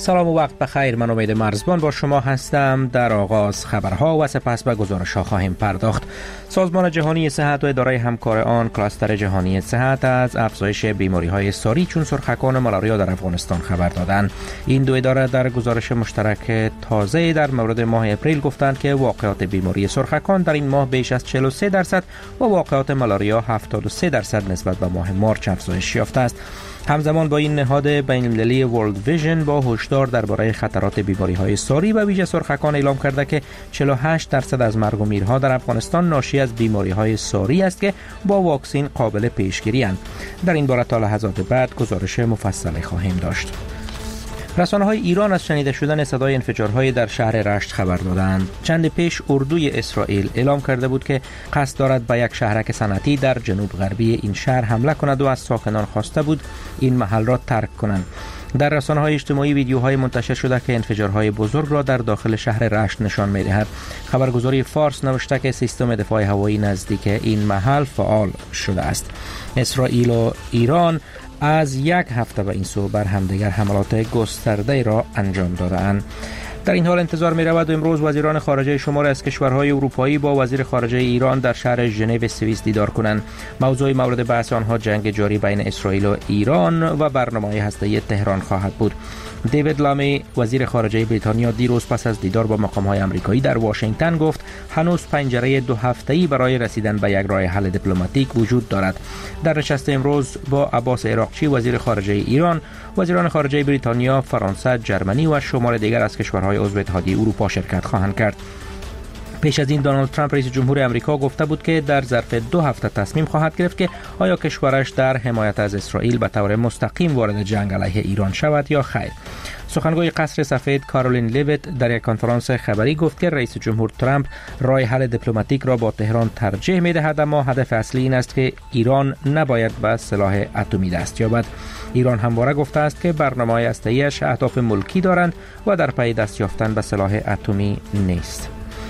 سلام و وقت بخیر. من امید مرزبان با شما هستم. در آغاز خبرها و سپس به گزارش‌ها خواهیم پرداخت. سازمان جهانی صحت و اداره همکار آن کلاستر جهانی صحت از افزایش بیماری‌های ساری چون سرخکان و مالاریا در افغانستان خبر دادند. این دو اداره در گزارش مشترک تازه در مورد ماه اپریل گفتند که واقعات بیماری سرخکان در این ماه بیش از 43% و واقعات مالاریا 73% نسبت به ماه مارچ افزایش یافته است. همزمان با این نهاد بین‌المللی ورلد ویژن با هشدار درباره خطرات بیماری‌های ساری و ویژه سرخکان اعلام کرده که 48% از مرگ و میرها در افغانستان ناشی از بیماری‌های ساری است که با واکسن قابل پیشگیری اند. در این باره تا لحظات بعد گزارش مفصلی خواهیم داشت. رسانه‌های ایران از شنیده شدن صدای انفجارهای در شهر رشت خبر دادند. چند پیش اردوی اسرائیل اعلام کرده بود که قصد دارد به یک شهرک صنعتی در جنوب غربی این شهر حمله کند و از ساکنان خواسته بود این محل را ترک کنند. در رسانه‌های اجتماعی ویدیوهای منتشر شده که انفجارهای بزرگ را در داخل شهر رشت نشان می‌دهد. خبرگزاری فارس نوشته که سیستم دفاع هوایی نزدیک این محل فعال شده است. اسرائیل و ایران از یک هفته به این سو بر همدیگر حملات گسترده را انجام داده‌اند. در این حال انتظار می رود امروز وزیران خارجه شماری از کشورهای اروپایی با وزیر خارجه ایران در شهر ژنو سوئیس دیدار کنند. موضوع مورد بحث آنها جنگ جاری بین اسرائیل و ایران و برنامه هسته‌ای تهران خواهد بود. دیوید لامی وزیر خارجه بریتانیا دیروز پس از دیدار با مقام‌های آمریکایی در واشنگتن گفت هنوز پنجره 2 هفته‌ای برای رسیدن به یک راه حل دیپلماتیک وجود دارد. در نشست امروز با عباس عراقچی وزیر خارجه ایران، وزیران خارجه بریتانیا، فرانسه، جرمنی و شمار دیگر از کشورهای عضو اتحادیه اروپا شرکت خواهند کرد. پیش از این دونالد ترامپ رئیس جمهور آمریکا گفته بود که در ظرف 2 هفته تصمیم خواهد گرفت که آیا کشورش در حمایت از اسرائیل به طور مستقیم وارد جنگ علیه ایران شود یا خیر. سخنگوی قصر سفید کارولین لیویت در یک کنفرانس خبری گفت که رئیس جمهور ترامپ راه حل دیپلماتیک را با تهران ترجیح می‌دهد، اما هدف اصلی این است که ایران نباید به سلاح اتمی دست یابد. ایران همواره گفته است که برنامه‌های هسته‌ایش اهداف ملکی دارند و در پی دست یافتن به سلاح اتمی نیست.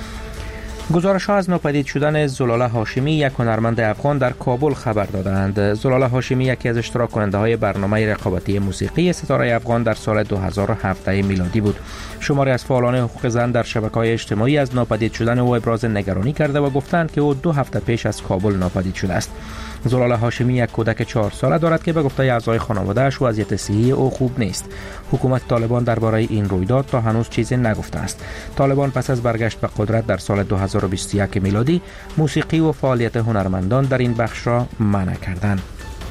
گزارش‌ها از ناپدید شدن زلاله هاشمی، یک هنرمند افغان در کابل خبر دادند. زلاله هاشمی یکی از اشتراک کننده‌های برنامه رقابتی موسیقی ستاره افغان در سال 2017 میلادی بود. شماری از فعالان حقوق زن در شبکه‌های اجتماعی از ناپدید شدن او ابراز نگرانی کرده و گفتند که او 2 هفته پیش از کابل ناپدید شده است. زلاله هاشمی یک کودک 4 ساله دارد که به گفته اعضای خانواده‌اش وضعیت صحی او خوب نیست. حکومت طالبان درباره این رویداد تا هنوز چیزی نگفته است. طالبان پس از برگشت به قدرت در سال 2021 میلادی موسیقی و فعالیت هنرمندان در این بخش را منع کردند.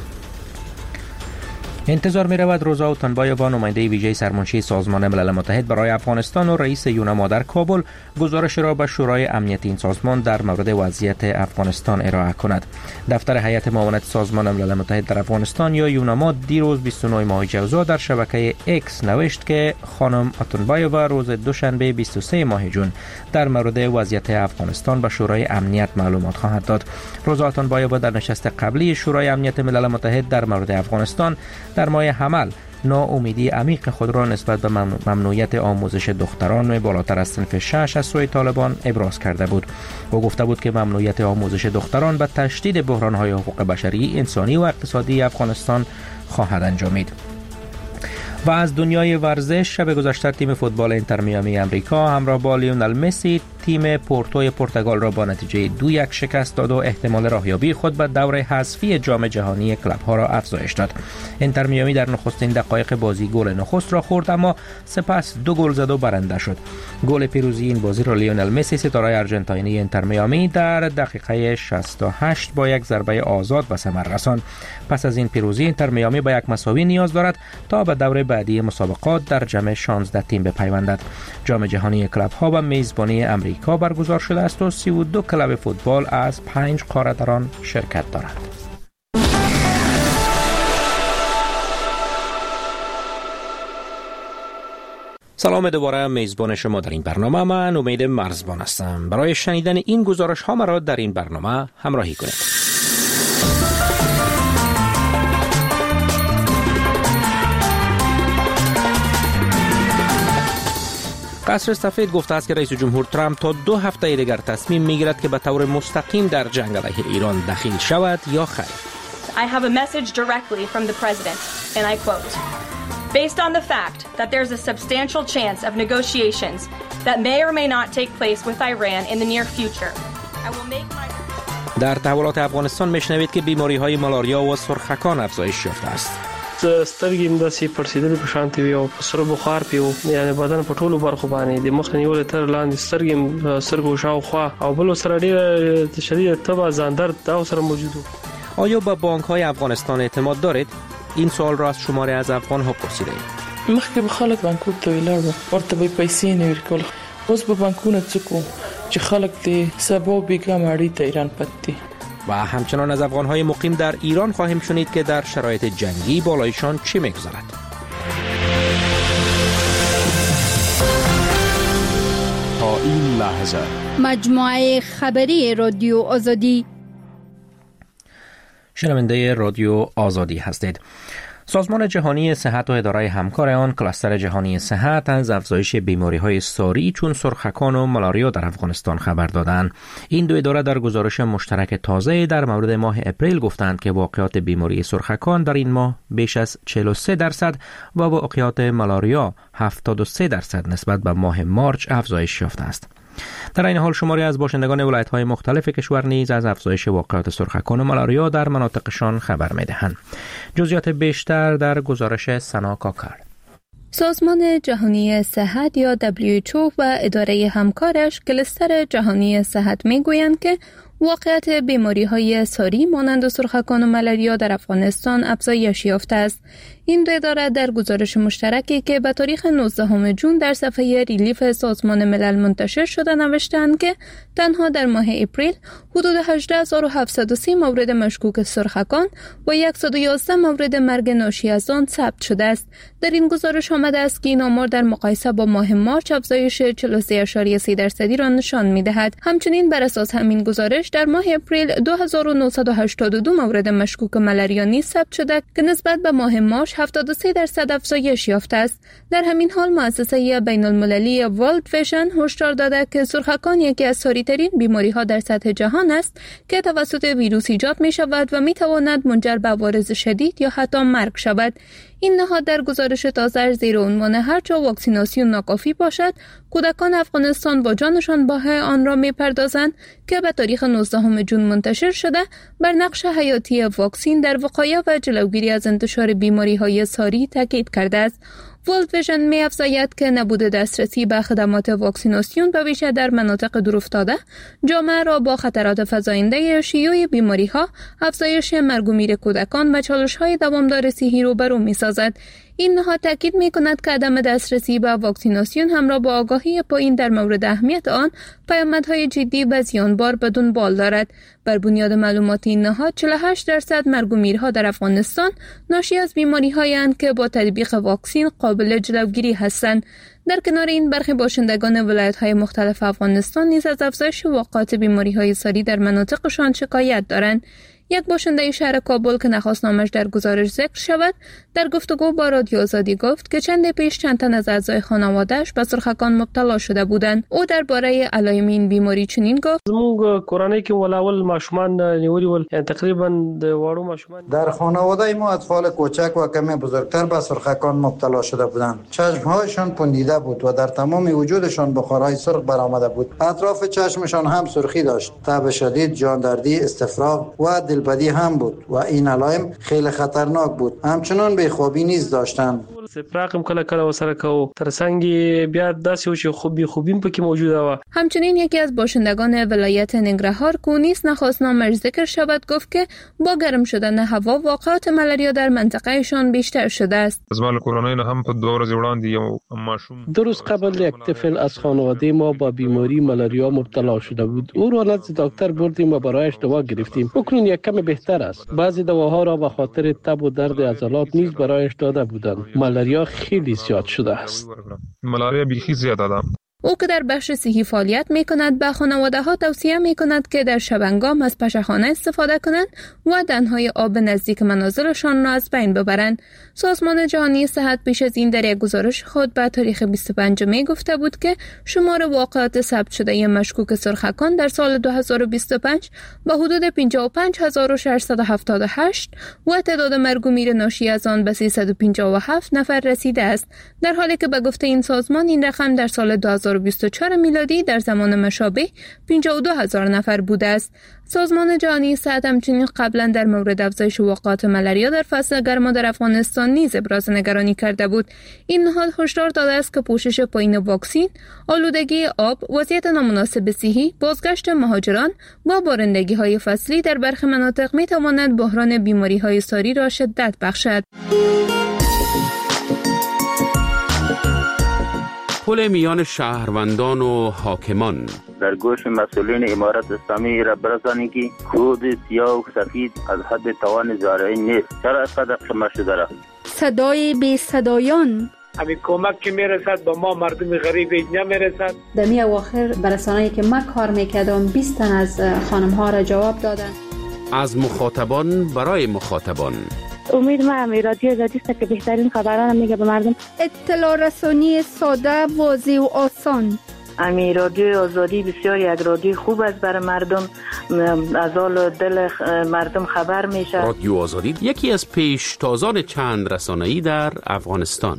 انتظار می رود روزا اوتانبایووا نماینده ویژه سرمنشی سازمان ملل متحد برای افغانستان و رئیس یونما در کابل گزارش را به شورای امنیتی این سازمان در مورد وضعیت افغانستان ارائه کند. دفتر هیئت معاونت سازمان ملل متحد در افغانستان یا یونما دیروز 29 ماه ژوئن در شبکه اکس نوشت که خانم اوتانبایووا روز دوشنبه 23 ماه ژوئن در مورد وضعیت افغانستان به شورای امنیت معلومات خواهد داد. روزا اوتانبایووا در نشست قبلی شورای امنیت ملل متحد در مورد افغانستان در ماه حمل ناامیدی عمیق خود را نسبت به ممنوعیت آموزش دختران بالاتر از صنف 6 از سوی طالبان ابراز کرده بود. او گفته بود که ممنوعیت آموزش دختران به تشدید بحران‌های حقوق بشری، انسانی و اقتصادی افغانستان خواهد انجامید. و از دنیای ورزش، شب گذشته تیم فوتبال اینتر میامی آمریکا همراه با لیونل مسی تیم پورتوی پرتغال را با نتیجه 2-1 شکست داد و احتمال راهیابی خود به دوره حذفی جام جهانی کلاب ها را افزایش داد. اینتر میامی در نخستین دقایق بازی گل نخست را خورد، اما سپس 2 گل زد و برنده شد. گل پیروزی این بازی را لیونل مسی ستاره آرژانتینی اینتر میامی در دقیقه 68 با یک ضربه آزاد به ثمر رساند. پس از این پیروزی اینتر میامی به یک مساوی نیاز دارد تا به دوره بعدی مسابقات در جمع 16 تیم بپیوندد. جام جهانی کلاب ها به میزبانی امریکا برگزار شده است و 32 کلاب فوتبال از 5 قاره در آن شرکت دارند. سلام دوباره، میزبان شما در این برنامه من امید مرزبان هستم. برای شنیدن این گزارش ها مرا در این برنامه همراهی کنید. قصر سفید گفته است که رئیس جمهور ترامپ تا 2 هفته دیگر تصمیم میگیرد که به طور مستقیم در جنگ علیه ایران دخیل شود یا خیر. I have a message directly from the president and I quote Based on the fact that there's a substantial chance of negotiations that may or may not take place with Iran in the near future, I will make my... در تحولات افغانستان میشنوید که بیماری‌های مالاریا و سرخکان افزایش یافته است. سترګې داسې پړسېدلې په شان وي او په سره بخار پي وو، یعنې بدن په ټولو برخو باندې د مخ نیولې تر لاندې سترګو شاوخوا او بل سره ډېر شدید تبه ځان درد دا سره موجود و. آیا به بانک‌های افغانستان اعتماد دارید؟ این سوال را از شماری از افغان‌ها پرسیده ایم. مخکې به خلک بانکونو ته ولاړ ورته به پیسې نه ورکول، اوس به بانکونه څه کوو چې خلک د سبا و بیګا ماړی ته ایران پاتې. و همچنان از افغان‌های مقیم در ایران خواهیم شنید که در شرایط جنگی بالایشان چه می‌گذرد. تا این لحظه مجموعه خبری رادیو آزادی. شنونده رادیو آزادی هستید. سازمان جهانی صحت و اداره همکار آن کلاستر جهانی صحت از افزایش بیماری‌های ساری چون سرخکان و مالاریا در افغانستان خبر دادند. این دو اداره در گزارش مشترک تازه در مورد ماه اپریل گفتند که واقعات بیماری سرخکان در این ماه بیش از 43% و واقعات مالاریا 73% نسبت به ماه مارچ افزایش یافته است. در این حال شماری از باشندگان ولایت‌های مختلف کشور نیز از افزایش واقعات سرخکان و مالاریا در مناطقشان خبر می‌دهند. جزئیات بیشتر در گزارش سنا کاکر. سازمان جهانی صحت یا WHO و اداره همکارش کلستر جهانی صحت می‌گویند که واقعیت بیماری‌های ساری مانند سرخکان و مالاریا در افغانستان افزایش یافته است. این دو اداره در گزارش مشترکی که به تاریخ 19 جون در صفحه ریلیف سازمان ملل منتشر شده نوشتند که تنها در ماه اپریل حدود 18730 مورد مشکوک سرخکان و 111 مورد مرگ ناشی از آن ثبت شده است. در این گزارش آمده است که این آمار در مقایسه با ماه مارچ افزایش 43.3% را نشان می‌دهد. همچنین بر اساس همین گزارش در ماه اپریل 2982 مورد مشکوک مالاریا نیز ثبت شده که نسبت به ماه مارچ 73% افزایش یافته است. در همین حال مؤسسه بین المللی ورلد ویژن هشدار داده که سرخکان یکی از ساری‌ترین بیماری‌ها در سطح جهان است که توسط ویروس ایجاد می‌شود و می‌تواند منجر به عوارض شدید یا حتی مرگ شود. این نهاد در گزارش تازه زیر عنوان هرچه واکسیناسیون ناکافی باشد، کودکان افغانستان با جانشان بهای آن را می‌پردازند که به تاریخ 19 جون منتشر شده بر نقش حیاتی واکسین در وقایع و جلوگیری از انتشار بیماری‌های ساری تاکید کرده است. ورلد ویژن می‌افزاید که نبود دسترسی به خدمات واکسیناسیون به ویژه در مناطق دورافتاده جامعه را با خطرات فزاینده شیوع بیماری‌ها، افزایش مرگ و میر کودکان و چالش‌های دوامدار صحی روبرو می‌سازد. این نهاد تاکید می‌کند که عدم دسترسی به واکسیناسیون همراه با آگاهی پایین در مورد اهمیت آن پیامدهای جدی و زیانبار به دنبال دارد. بر بنیاد معلومات این نهاد 48% مرگ و میرها در افغانستان ناشی از بیماری‌هایی اند که با تطبیق واکسین قابل جلوگیری هستند. در کنار این برخی باشندگان ولایت‌های مختلف افغانستان نیز از افزایش واقعات بیماری‌های ساری در مناطقشان شکایت دارند. یک باشنده شهر کابل که نخواست نامش در گزارش ذکر شود، در گفتگو با رادیو آزادی گفت که چند پیش چند تن از اعضای خانواده‌اش به سرخکان مبتلا شده بودند. او درباره علائم این بیماری چنین گفت: زموږ کورنۍ کې ولاول ماشومان نیولي ول، یعنی تقریبا د وړو ماشومان در خانواده ما اطفال کوچک و کمی بزرگتر به سرخکان مبتلا شده بودند. چشمهایشان پوندیده بود و در تمام وجودشان بخارهای سرخ برآمده بود. اطراف چشمشان هم سرخی داشت. تب شدید، جاندردی، استفراغ و دلبدی هم بود و این علائم خیلی خطرناک بود. همچنان بیخوابی نیز داشتند. استفراغ کله کله وسره کو ترڅنګ بیا داسې و چې خوبین پکې موجوده و. همچنین یکی از باشندگان ولایت ننگرهار که نیز نخواست نامش ذکر شود گفت که با گرم شدن هوا واقعات مالاریا در منطقهشان بیشتر شده است. از مال کرونا هم په 2 ورځې وړاندې یو ماشوم 2 روز قبل یک طفل از خانواده ما با بیماری مالاریا مبتلا شده بود. او را نزد دکتر بردیم و برایش دوا گرفتیم. اکنون یک کم بهتر است. بعضی دواها را به خاطر تب و درد عضلات نیز برایش داده بودند. مالاریا خیلی زیاد شده است. مالاریا بیخی زیاد ده. او که در بخش صحی فعالیت می کند به خانواده ها توصیه می کند که در شبانگام از پشهخانه استفاده کنند و دنهای آب نزدیک منازلشان را از بین ببرند. سازمان جهانی صحت پیش از این در یک گزارش خود به تاریخ 25 می گفته بود که شمار واقعات ثبت شده مشکوک سرخکان در سال 2025 به حدود 55678 و تعداد مرگ و میر ناشی از آن به 357 نفر رسیده است، در حالی که به گفته این سازمان این رقم در سال 2024 میلادی در زمان مشابه 52000 نفر بوده است. سازمان جهانی صحت همچنین قبلا در مورد افزایش واقعات ملاریا در فصل گرما در افغانستان نیز ابراز نگرانی کرده بود. این نهاد هشدار داده است که پوشش پایین واکسن، آلودگی آب، وضعیت نامناسب صحی، بازگشت مهاجران و بارندگی‌های فصلی در برخی مناطق می‌تواند بحران بیماری‌های ساری را شدت بخشد. پل میان شهروندان و حاکمان در گوش مسئولین امارت اسلامی را برسانید که کود سیاه و سفید از حد توان زارعین نیست. چرا اینقدر شما شده را؟ صدای بی صدایان همین کمک که میرسد به ما مردم غریب نمیرسد. در می اواخر برسانه‌ای که من کار میکردم 20 تن از خانم ها را جواب دادن. از مخاطبان برای مخاطبان. امید ما رادیو آزادی است که بهترین خبران میگه به مردم. اطلاع رسانی ساده، واضح و آسان. امی رادیو آزادی بسیار یک رادیو خوب است برای مردم، از حال دل مردم خبر میشه. رادیو آزادی یکی از پیشتازان چند رسانه‌ای در افغانستان.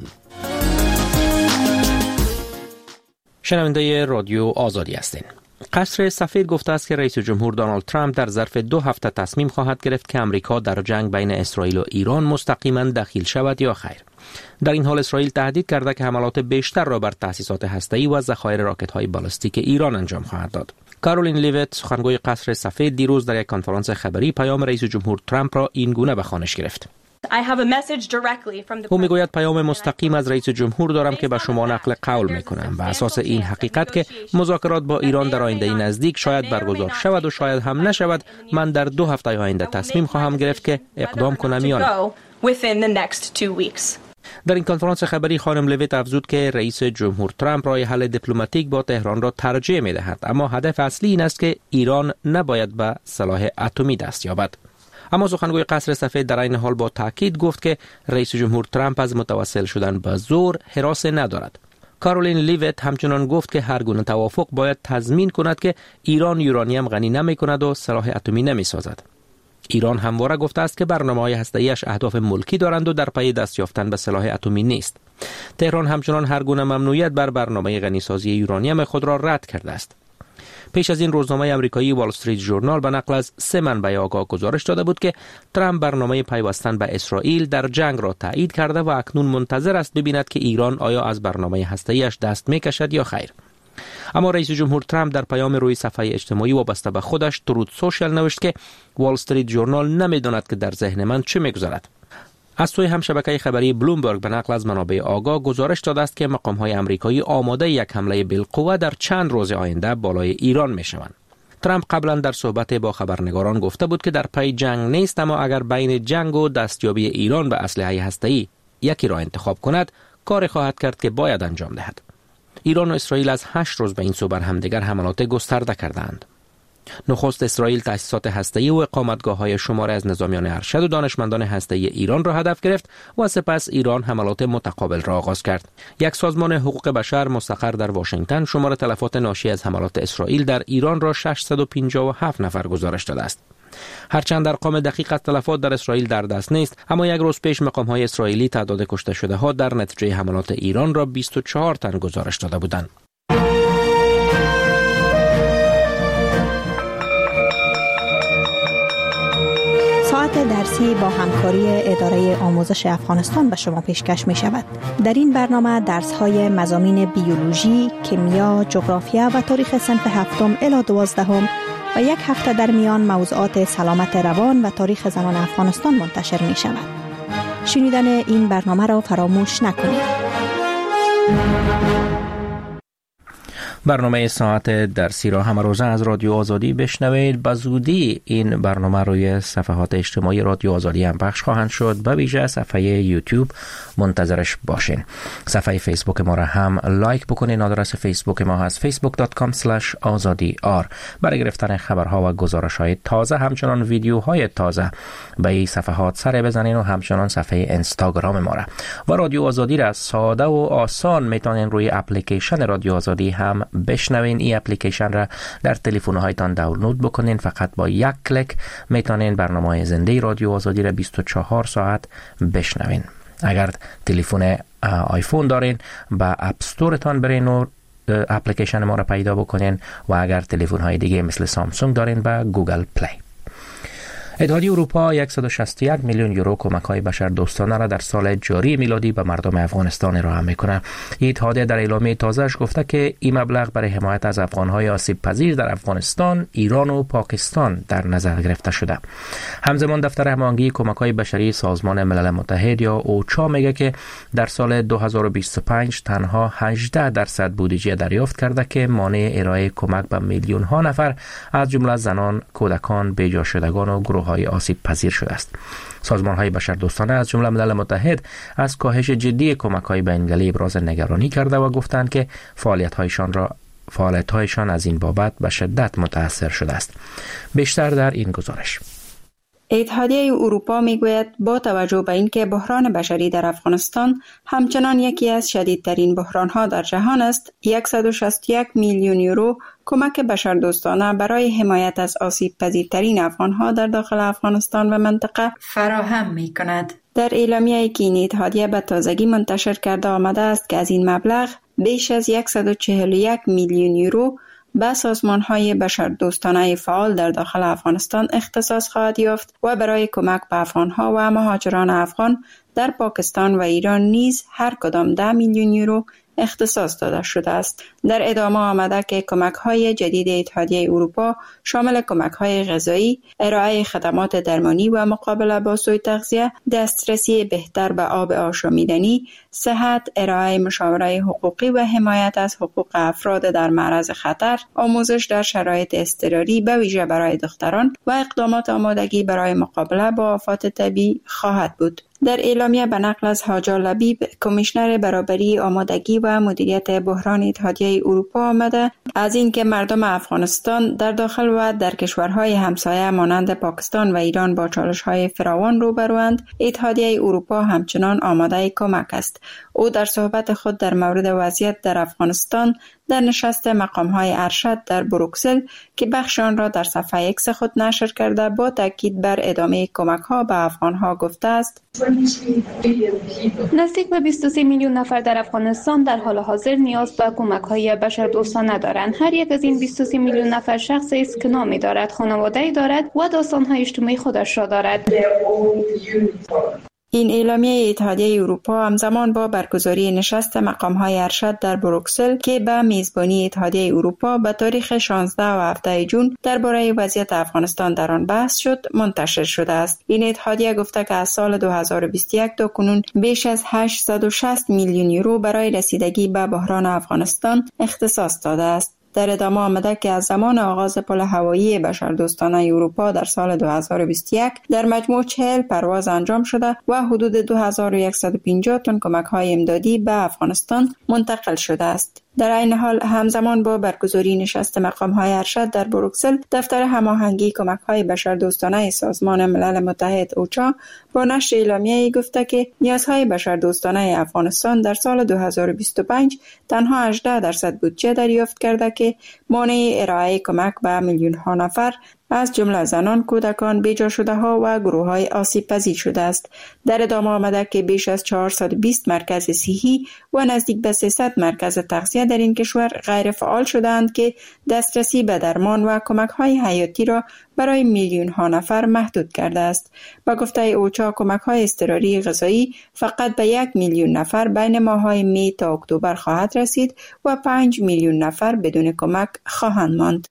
شنونده رادیو آزادی هستین. قصر سفید گفته است که رئیس جمهور دونالد ترامپ در ظرف 2 هفته تصمیم خواهد گرفت که امریکا در جنگ بین اسرائیل و ایران مستقیما دخیل شود یا خیر. در این حال اسرائیل تهدید کرده که حملات بیشتر را بر تأسیسات هسته‌ای و ذخایر راکت‌های بالستیک ایران انجام خواهد داد. کارولین لیویت، سخنگوی قصر سفید، دیروز در یک کنفرانس خبری پیام رئیس جمهور ترامپ را این گونه به خوانش گرفت. او میگوید پیام مستقیم از رئیس جمهور دارم که به شما نقل قول میکنم. به اساس این حقیقت که مذاکرات با ایران در آینده نزدیک شاید برگزار شود و شاید هم نشود، من در 2 هفته آینده تصمیم خواهم گرفت که اقدام کنم یا نه. در این کنفرانس خبری خانم لیویت افزود که رئیس جمهور ترامپ راه حل دیپلماتیک با تهران را ترجیح می‌دهد، اما هدف اصلی این است که ایران نباید به سلاح اتمی دست یابد. اما سخنگوی قصر سفید در این حال با تاکید گفت که رئیس جمهور ترامپ از متوسل شدن به زور هراس ندارد. کارولین لیویت همچنان گفت که هر گونه توافق باید تضمین کند که ایران یورانیم غنی نمی کند و سلاح اتمی نمی سازد. ایران همواره گفته است که برنامه‌های هسته‌ایش اهداف ملکی دارند و در پی دست یافتن به سلاح اتمی نیست. تهران همچنان هر گونه ممنوعیت بر برنامه غنیسازی یورانیم خود را رد کرده است. پیش از این روزنامه آمریکایی وال استریت ژورنال به نقل از 3 منبع آگاه گزارش داده بود که ترامپ برنامه پیوستن به اسرائیل در جنگ را تایید کرده و اکنون منتظر است ببیند که ایران آیا از برنامه هسته‌ایش دست می‌کشد یا خیر. اما رئیس جمهور ترامپ در پیام روی صفحه اجتماعی وابسته به خودش ترود سوشال نوشت که وال استریت ژورنال نمی‌داند که در ذهن من چه می‌گذرد. از سوی هم شبکه خبری بلومبرگ به نقل از منابع آگاه گزارش داده است که مقام‌های آمریکایی آماده یک حمله بالقوه در چند روز آینده بالای ایران می‌شوند. ترامپ قبلا در صحبت با خبرنگاران گفته بود که در پی جنگ نیست، اما اگر بین جنگ و دستیابی ایران به اسلحه هسته‌ای یکی را انتخاب کند، کار خواهد کرد که باید انجام دهد. ایران و اسرائیل از 8 روز به این سو بر همدیگر حملات گسترده کردند. نخست اسرائیل تأسیسات هسته‌ای و اقامتگاه‌های شماری از نظامیان ارشد و دانشمندان هسته‌ای ایران را هدف گرفت و سپس ایران حملات متقابل را آغاز کرد. یک سازمان حقوق بشر مستقر در واشنگتن شمار تلفات ناشی از حملات اسرائیل در ایران را 657 نفر گزارش داده است. هرچند ارقام دقیق از تلفات در اسرائیل در دست نیست، اما یک روز پیش مقام‌های اسرائیلی تعداد کشته شده ها در نتیجه حملات ایران را 24 تن گزارش داده بودند. ساعت درسی با همکاری اداره آموزش افغانستان به شما پیشکش می شود. در این برنامه درس های مضامین بیولوژی، کیمیا، جغرافیا و تاریخ صنف 7 الی 12 و یک هفته در میان موضوعات سلامت روان و تاریخ زنان افغانستان منتشر می شود. شنیدن این برنامه را فراموش نکنید. برنامه ساعت درسی را همه روزه از رادیو آزادی بشنوید. به زودی این برنامه روی صفحات اجتماعی رادیو آزادی هم پخش خواهند شد. به ویژه صفحه یوتیوب منتظرش باشین. صفحه فیسبوک ما را هم لایک بکنین. آدرس فیسبوک ما هست facebook.com/azadi.r. برای گرفتن خبرها و گزارش‌های تازه همچنان ویدیوهای تازه به این صفحات سر بزنین و همچنان صفحه اینستاگرام ما را. و رادیو آزادی را ساده و آسان میتونین روی اپلیکیشن رادیو آزادی هم بشنوین. این اپلیکیشن را در تلفن‌هایتان دانلود بکنین. فقط با یک کلیک میتونین برنامه زنده رادیو آزادی را 24 ساعت بشنوین. اگر تلفن آیفون دارین با اپ استورتان برین و اپلیکیشن ما را پیدا بکنین و اگر تلفن های دیگه مثل سامسونگ دارین با گوگل پلی. اتحادیه اروپا 161 میلیون یورو کمک‌های بشردوستانه را در سال جاری میلادی به مردم افغانستان ارائه می‌کند. اتحادیه در اعلامیه تازه‌اش گفته که این مبلغ برای حمایت از افغان‌های آسیب‌پذیر در افغانستان، ایران و پاکستان در نظر گرفته شده. همزمان دفتر هماهنگی کمک‌های بشری سازمان ملل متحد یا اوچا میگه که در سال 2025 تنها 18% بودجه دریافت کرده که مانع ارائه کمک به میلیون‌ها نفر از جمله زنان، کودکان، بی‌جا شدگان و گروه‌های آسیب پذیر شده است. سازمان‌های بشردوستانه از جمله ملل متحد از کاهش جدی کمک‌های بین‌المللی ابراز نگرانی کرده و گفتند که فعالیت‌هایشان از این بابت به شدت متأثر شده است. بیشتر در این گزارش. اتحادیه اروپا میگوید با توجه به اینکه بحران بشری در افغانستان همچنان یکی از شدیدترین بحران‌ها در جهان است، 161 میلیون یورو کمک بشردوستانه برای حمایت از آسیب پذیرترین افغان‌ها در داخل افغانستان و منطقه فراهم می‌کند. در اعلامیه‌ای که این اتحادیه به تازگی منتشر کرده آمده است که از این مبلغ بیش از 141 میلیون یورو به سازمان‌های بشردوستانه فعال در داخل افغانستان اختصاص خواهد یافت و برای کمک به افغان‌ها و مهاجران افغان در پاکستان و ایران نیز هر کدام 10 میلیون یورو اختصاص داده شده است. در ادامه آمده که کمک‌های جدید اتحادیه اروپا شامل کمک‌های غذایی، ارائه خدمات درمانی و مقابله با سوء تغذیه، دسترسی بهتر به آب آشامیدنی، صحت، ارائه مشاوره حقوقی و حمایت از حقوق افراد در معرض خطر، آموزش در شرایط اضطراری به ویژه برای دختران و اقدامات آمادگی برای مقابله با آفات طبیعی خواهد بود. در اعلامیه به نقل از حاجا لبیب، کمیشنر برابری، آمادگی و مدیریت بحران اتحادیه اروپا آمده از اینکه مردم افغانستان در داخل و در کشورهای همسایه مانند پاکستان و ایران با چالش‌های فراوان روبروند، اتحادیه اروپا همچنان آماده کمک است. او در صحبت خود در مورد وضعیت در افغانستان در نشست مقام‌های ارشد در بروکسل که بخش آن را در صفحه ایکس خود نشر کرده با تاکید بر ادامه کمک‌ها به افغان‌ها گفته است: نزدیک به 23 میلیون نفر در افغانستان در حال حاضر نیاز به کمک‌های بشردوستانه دارند. هر یک از این 23 میلیون نفر شخصی است که نامی دارد، خانواده‌ای دارد و داستان‌های اجتماعی خودش را دارد. این اعلامیه اتحادیه اروپا همزمان با برگزاری نشست مقام‌های ارشد در بروکسل که به میزبانی اتحادیه اروپا به تاریخ 16 و 17 جون درباره وضعیت افغانستان در آن بحث شد، منتشر شده است. این اتحادیه گفته که از سال 2021 تا کنون بیش از 860 میلیون یورو برای رسیدگی به بحران افغانستان اختصاص داده است. در ادامه آمده که از زمان آغاز پل هوایی بشردوستانه اروپا در سال 2021 در مجموع 40 پرواز انجام شده و حدود 2150 تن کمک‌های امدادی به افغانستان منتقل شده است. در این حال همزمان با برگزاری نشست مقام‌های ارشد در بروکسل، دفتر هماهنگی کمک‌های بشردوستانه سازمان ملل متحد اوچا با نشر اعلامیه‌ای گفته که نیازهای بشردوستانه افغانستان در سال 2025 تنها 18% بودجه دریافت کرده که مانع ارائه کمک به میلیون‌ها نفر از جمله زنان، کودکان، بی‌جا شده‌ها و گروه‌های آسیب پذیر شده است. در ادامه آمده که بیش از 420 مرکز صحی و نزدیک به 300 مرکز تغذیه در این کشور غیر فعال شدند که دسترسی به درمان و کمک‌های حیاتی را برای میلیون‌ها نفر محدود کرده است. با گفته اوچا، کمک‌های اضطراری غذایی فقط به 1 میلیون نفر بین ماه‌های می تا اکتبر خواهد رسید و 5 میلیون نفر بدون کمک خواهند ماند.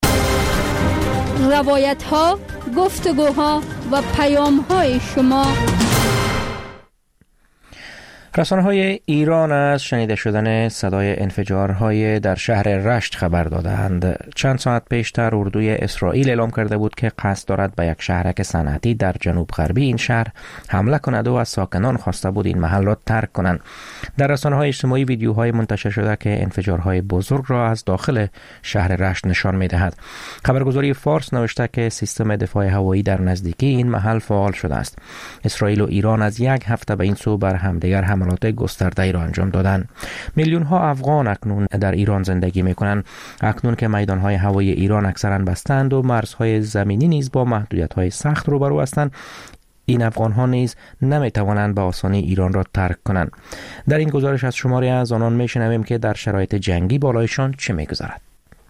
روایت‌ها، گفتگوها و پیام‌های شما. رسانه‌های ایران از شنیده شدن صدای انفجارهای در شهر رشت خبر دادند. چند ساعت پیشتر اردوی اسرائیل اعلام کرده بود که قصد دارد به یک شهرک صنعتی در جنوب غربی این شهر حمله کند و از ساکنان خواسته بود این محل را ترک کنند. در رسانه‌های اجتماعی ویدیوهای منتشر شده که انفجارهای بزرگ را از داخل شهر رشت نشان می‌دهد. خبرگزاری فارس نوشته که سیستم دفاع هوایی در نزدیکی این محل فعال شده است. اسرائیل و ایران از یک هفته به این سو بر همدیگر حملات گسترده‌ای را انجام دادند. میلیون ها افغان اکنون در ایران زندگی می‌کنند. اکنون که میدان‌های هوایی ایران اکثراً بستند و مرزهای زمینی نیز با محدودیت‌های سخت روبرو هستند، این افغان‌ها نیز نمی‌توانند به آسانی ایران را ترک کنند. در این گزارش از شماری از آنان می‌شنویم که در شرایط جنگی بالایشان چه می‌گذرد.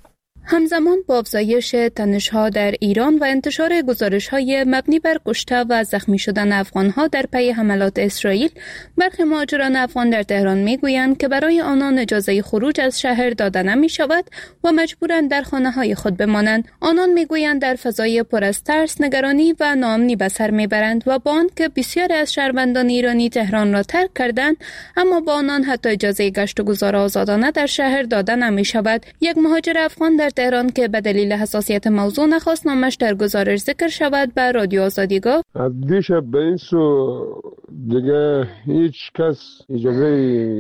همزمان با افزایش تنش‌ها در ایران و انتشار گزارش‌های مبنی بر کشته و زخمی شدن افغان‌ها در پی حملات اسرائیل، برخی مهاجران افغان در تهران می‌گویند که برای آنان اجازه خروج از شهر داده نمی‌شود و مجبورند در خانه‌های خود بمانند. آنان می‌گویند در فضای پر از ترس، نگرانی و ناامنی به سر می‌برند و با آنکه بسیاری از شهروندان ایرانی تهران را ترک کردند، اما با آنان حتی اجازه گشت و گذار آزادانه در شهر داده نمی‌شود. یک مهاجر افغان در تهران که به دلیل حساسیت موضوع نخواست نامش در گزارش ذکر شود به رادیو آزادی گفت: از دیشب به این سو دیگه هیچ کس اجازه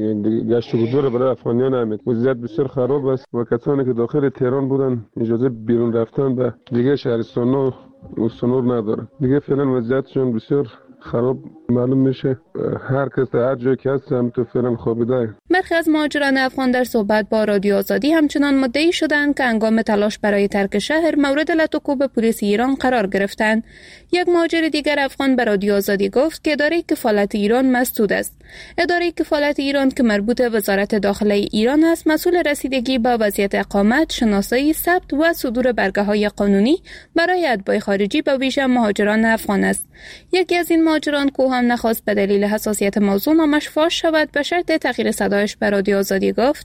گشت و گذار برای افغانیان نمیده. وضعیت بسیار خراب است و کسانی که داخل تهران بودن اجازه بیرون رفتن به دیگه شهرستان و استانور نداره. دیگه فعلا وضعیتشون بسیار خراب معلوم میشه. هر کس هر جایی که هست هم تو فعلا خوابیده. برخی از مهاجران افغان در صحبت با رادیو آزادی همچنان مدعی شدند که هنگام تلاش برای ترک شهر مورد لطوکوب پلیس ایران قرار گرفتند. یک مهاجر دیگر افغان به رادیو آزادی گفت که اداره کفالت ایران مسدود است. اداره کفالت ایران که مربوط به وزارت داخله ایران است، مسئول رسیدگی به وضعیت اقامت، شناسایی، ثبت و صدور برگه‌های قانونی برای اتباع خارجی به ویژه مهاجران افغان است. یکی از این مهاجران که هم نخواست به دلیل حساسیت موضوع نامش فاش شود، به شرط تغییر صدایش به رادیو آزادی گفت: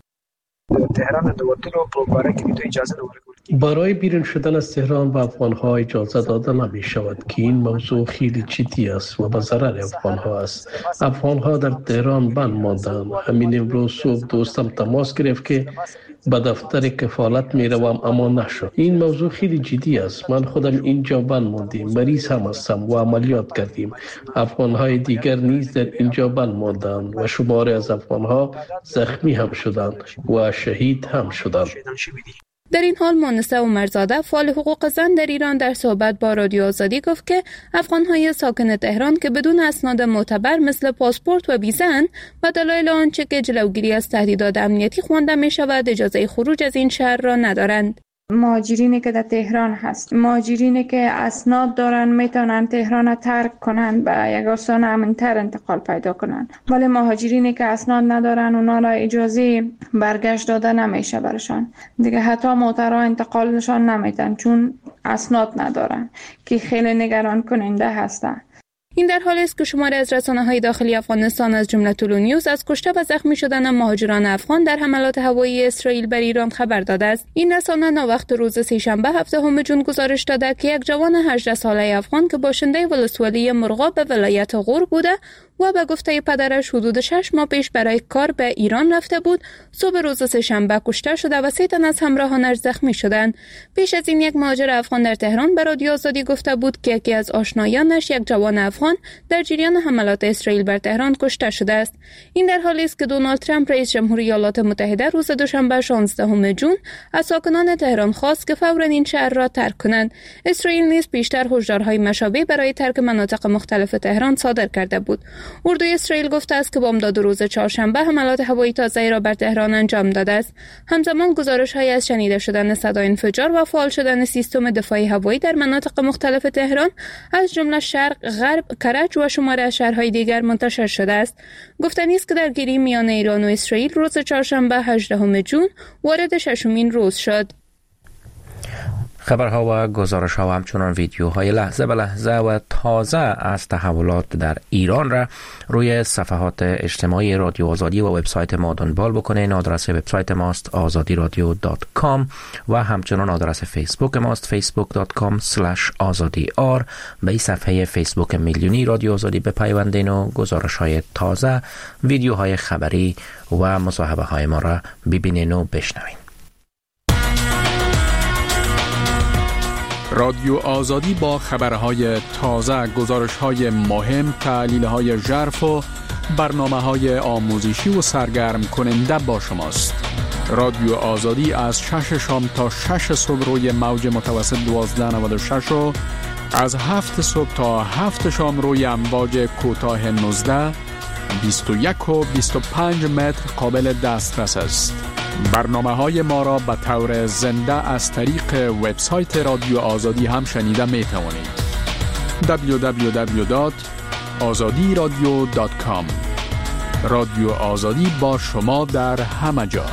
تهران دوتونو پروپاره که تو اجازه نمی‌کنه. برای بیرون شدن از تهران به افغان‌ها اجازه داده نمی‌شود که این موضوع خیلی جدی است و به ضرر افغان‌ها است. افغان‌ها در تهران بند ماندند. همین امروز صبح دوستم تماس گرفت که به دفتر کفالت میروم اما نشد. این موضوع خیلی جدی است. من خودم اینجا بند ماندیم، مریض هم هستم و عملیات کردیم. افغان‌های دیگر نیز در اینجا بند ماندند و شماری از افغان‌ها زخمی هم شدند و شهید هم شدند. در این حال مونسه عمرزاده، فعال حقوق زن در ایران، در صحبت با رادیو آزادی گفت که افغان‌های ساکن تهران که بدون اسناد معتبر مثل پاسپورت و ویزا و دلایل آنچه که جلوگیری از تهدیدات امنیتی خوانده می‌شود اجازه خروج از این شهر را ندارند. مهاجرینی که در تهران هست، مهاجرینی که اسناد دارن میتونن تهران را ترک کنن، به یک آستان امن‌تر انتقال پیدا کنن، ولی مهاجرینی که اسناد ندارن اونا را اجازه برگشت داده نمیشه برشان. دیگه حتی موترها انتقالشان نمیتن چون اسناد ندارن که خیلی نگران کننده هستن. این در حالی است که شماری از رسانه‌های داخلی افغانستان از جمله طلوع نیوز از کشته و زخمی شدن مهاجران افغان در حملات هوایی اسرائیل بر ایران خبر داده است. این رسانه ناوقت روز سه‌شنبه 7 جون گزارش داده که یک جوان 18 ساله افغان که باشنده ولسوالی مرغاب به ولایت غور بوده و به گفته پدرش حدود 6 ماه پیش برای کار به ایران رفته بود، صبح روز سه‌شنبه کشته شده و 3 تن از همراهانش زخمی شدند. پیش از این یک مهاجر افغان در تهران به رادیو آزادی گفته بود که یکی از آشنایانش، یک جوان افغان، در جریان حملات اسرائیل بر تهران کشته شده است. این در حالی است که دونالد ترامپ رئیس جمهوری ایالات متحده روز دوشنبه 16 جون از ساکنان تهران خواست که فوراً این شهر را ترک کنند. اسرائیل نیز پیشتر هشدارهای مشابه برای ترک مناطق مختلف تهران صادر کرده بود. اردوی اسرائیل گفته است که بامداد روز چهارشنبه حملات هوایی تازه‌ای را بر تهران انجام داده است. همزمان گزارش‌هایی از شنیده شدن صدای انفجار و فعال شدن سیستم دفاعی هوایی در مناطق مختلف تهران از جمله شرق، غرب، کرج و شماری از شهرهای دیگر منتشر شده است. گفتنی است که درگیری میان ایران و اسرائیل روز چهارشنبه 18 جون وارد 6مین روز شد. خبرها و گزارش‌ها و همچنان ویدیوهای لحظه به لحظه و تازه از تحولات در ایران را روی صفحات اجتماعی رادیو آزادی و وبسایت ما دنبال بکنین. آدرس وبسایت ماست azadiradio.com و همچنان آدرس فیسبوک ماست facebook.com/azadiyar. به این صفحه فیسبوک میلیونی رادیو آزادی بپیوندین و گزارش‌های تازه، ویدیوهای خبری و مصاحبه‌های ما را ببینین و بشنوین. رادیو آزادی با خبرهای تازه، گزارش‌های مهم، تحلیل‌های ژرف و برنامه‌های آموزشی و سرگرم کننده با شماست. رادیو آزادی از 6 شام تا 6 صبح روی موج متوسط 1296 و از 7 صبح تا 7 شام روی امواج کوتاه 19، 21 و 25 متر قابل دسترس است. برنامه‌های ما را به طور زنده از طریق وبسایت رادیو آزادی هم شنیده می توانید. www.azadiradio.com. رادیو آزادی با شما در همه جا.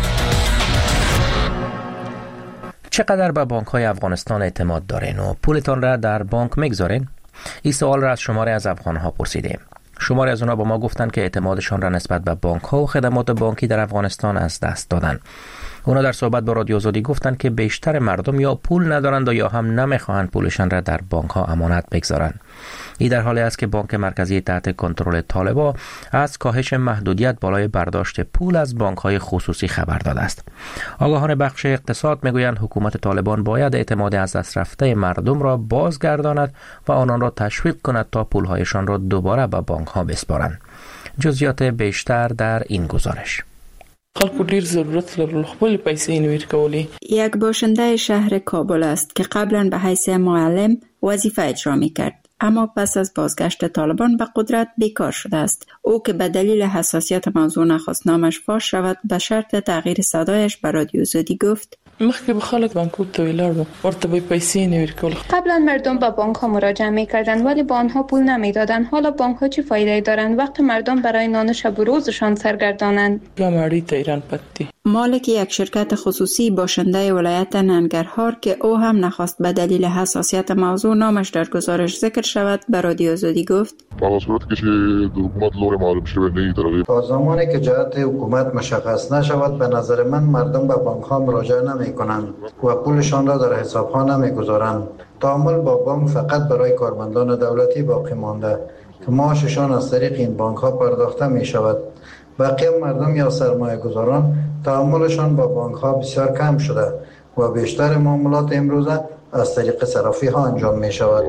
چقدر به بانک‌های افغانستان اعتماد دارین و پولتان را در بانک میگذارین؟ این سوال را از شماری از افغان‌ها پرسیدیم. شماری از اونا با ما گفتن که اعتمادشان را نسبت به بانک‌ها و خدمات بانکی در افغانستان از دست دادن. اونا در صحبت با رادیو آزادی گفتن که بیشتر مردم یا پول ندارند و یا هم نمیخواهند پولشان را در بانک‌ها امانت بگذارند. این در حالی است که بانک مرکزی تحت کنترل طالبان از کاهش محدودیت بالای برداشت پول از بانک‌های خصوصی خبر داده است. آگاهان بخش اقتصاد میگویند حکومت طالبان باید اعتماد از دست رفته مردم را بازگرداند و آنان را تشویق کند تا پولهایشان را دوباره به بانک‌ها بسپارند. جزئیات بیشتر در این گزارش. خلکو ډیر ضرورت لرل خپل پیسې نویر کولی. یک باشنده شهر کابل است که قبلا به حیث معلم وظیفه اجرا می‌کرد، اما پس از بازگشت طالبان به قدرت بیکار شده است. او که به دلیل حساسیت موضوع نخواست نامش فاش شود به شرط تغییر صدایش به رادیو آزادی گفت: مخکې به خلک بانکو ته ولاړو، ورته به پیسې نویر کول. قبلا مردم به بانک ها مراجعه می‌کردند ولی به آنها پول نمی‌دادند. حالا بانک ها چه فایده دارند وقتی مردم برای نان شب و روزشان سرگردانند؟ گاماری ته ایران پتی. مالک یک شرکت خصوصی باشنده ولایت ننگرهار که او هم نخواست به دلیل حساسیت موضوع نامش در گزارش ذکر شود به رادیو آزادی گفت: با صورت که حکومت لور معلوم شده نه تا زمانی که جهت حکومت مشخص نشود به نظر من مردم به بانک ها مراجعه نمی‌کنند و پولشان را در حساب ها نمی‌گذارند. تعامل با بانک فقط برای کارمندان دولتی باقی مانده که معاششان از طریق این بانک ها پرداخته می شود. بقیه مردم یا سرمایه گذاران تعاملشان با بانک ها بسیار کم شده و بیشتر معاملات امروزه از طریق صرافی ها انجام می شود.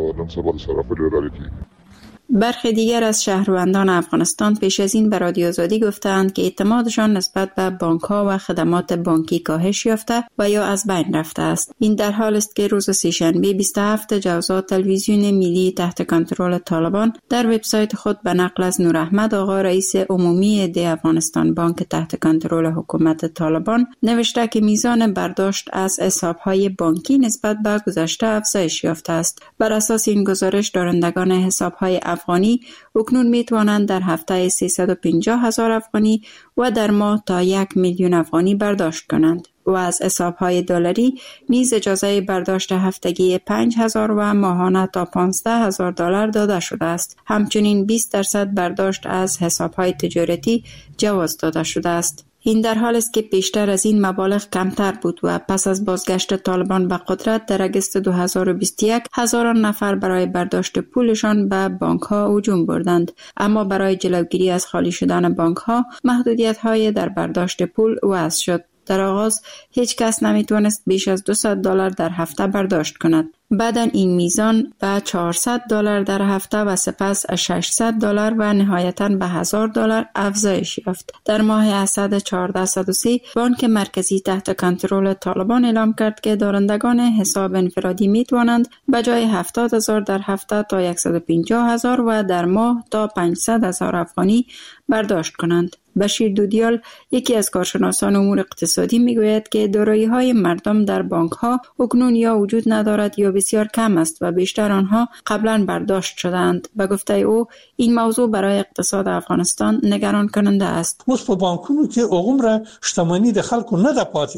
برخی دیگر از شهروندان افغانستان پیش از این به رادیو آزادی گفتند که اعتمادشان نسبت به بانک‌ها و خدمات بانکی کاهش یافته و یا از بین رفته است. این در حال است که روز سه‌شنبه 27 جوزا تلویزیون ملی تحت کنترل طالبان در وبسایت خود به نقل از نور احمد آقا رئیس عمومی دی افغانستان بانک تحت کنترل حکومت طالبان نوشته که میزان برداشت از حساب‌های بانکی نسبت به گذشته افزایش یافته است. بر اساس این گزارش دارندگان حساب‌های افغانی اکنون میتوانند در هفته 350,000 افغانی و در ماه تا 1,000,000 افغانی برداشت کنند و از حساب‌های دلاری نیز اجازه برداشت هفتگی 5,000 و ماهانه تا 15,000 دلار داده شده است. همچنین 20% برداشت از حساب‌های تجارتی جواز داده شده است. این در حال است که پیشتر از این مبالغ کمتر بود و پس از بازگشت طالبان به قدرت در اگست 2021 هزاران نفر برای برداشت پولشان به بانک‌ها هجوم بردند، اما برای جلوگیری از خالی شدن بانک‌ها محدودیت‌های در برداشت پول وضع شد. در آغاز هیچ کس نمیتونست بیش از $200 در هفته برداشت کند. بعداً این میزان به $400 در هفته و سپس $600 و نهایتاً به $1,000 افزایش یافت. در ماه اسد 1403 بانک مرکزی تحت کنترل طالبان اعلام کرد که دارندگان حساب انفرادی میتوانند به جای 70,000 در هفته تا 150,000 و در ماه تا 500,000 افغانی برداشت کنند. بشیر دودیال یکی از کارشناسان امور اقتصادی میگوید که دارایی‌های مردم در بانک‌ها اکنون یا وجود ندارد یا بسیار کم است و بیشتر آنها قبلا برداشت شدند. به گفته او این موضوع برای اقتصاد افغانستان نگران کننده است. اوس په بانکونو کې عمره شتمنۍ د خلکو نه ده پاتې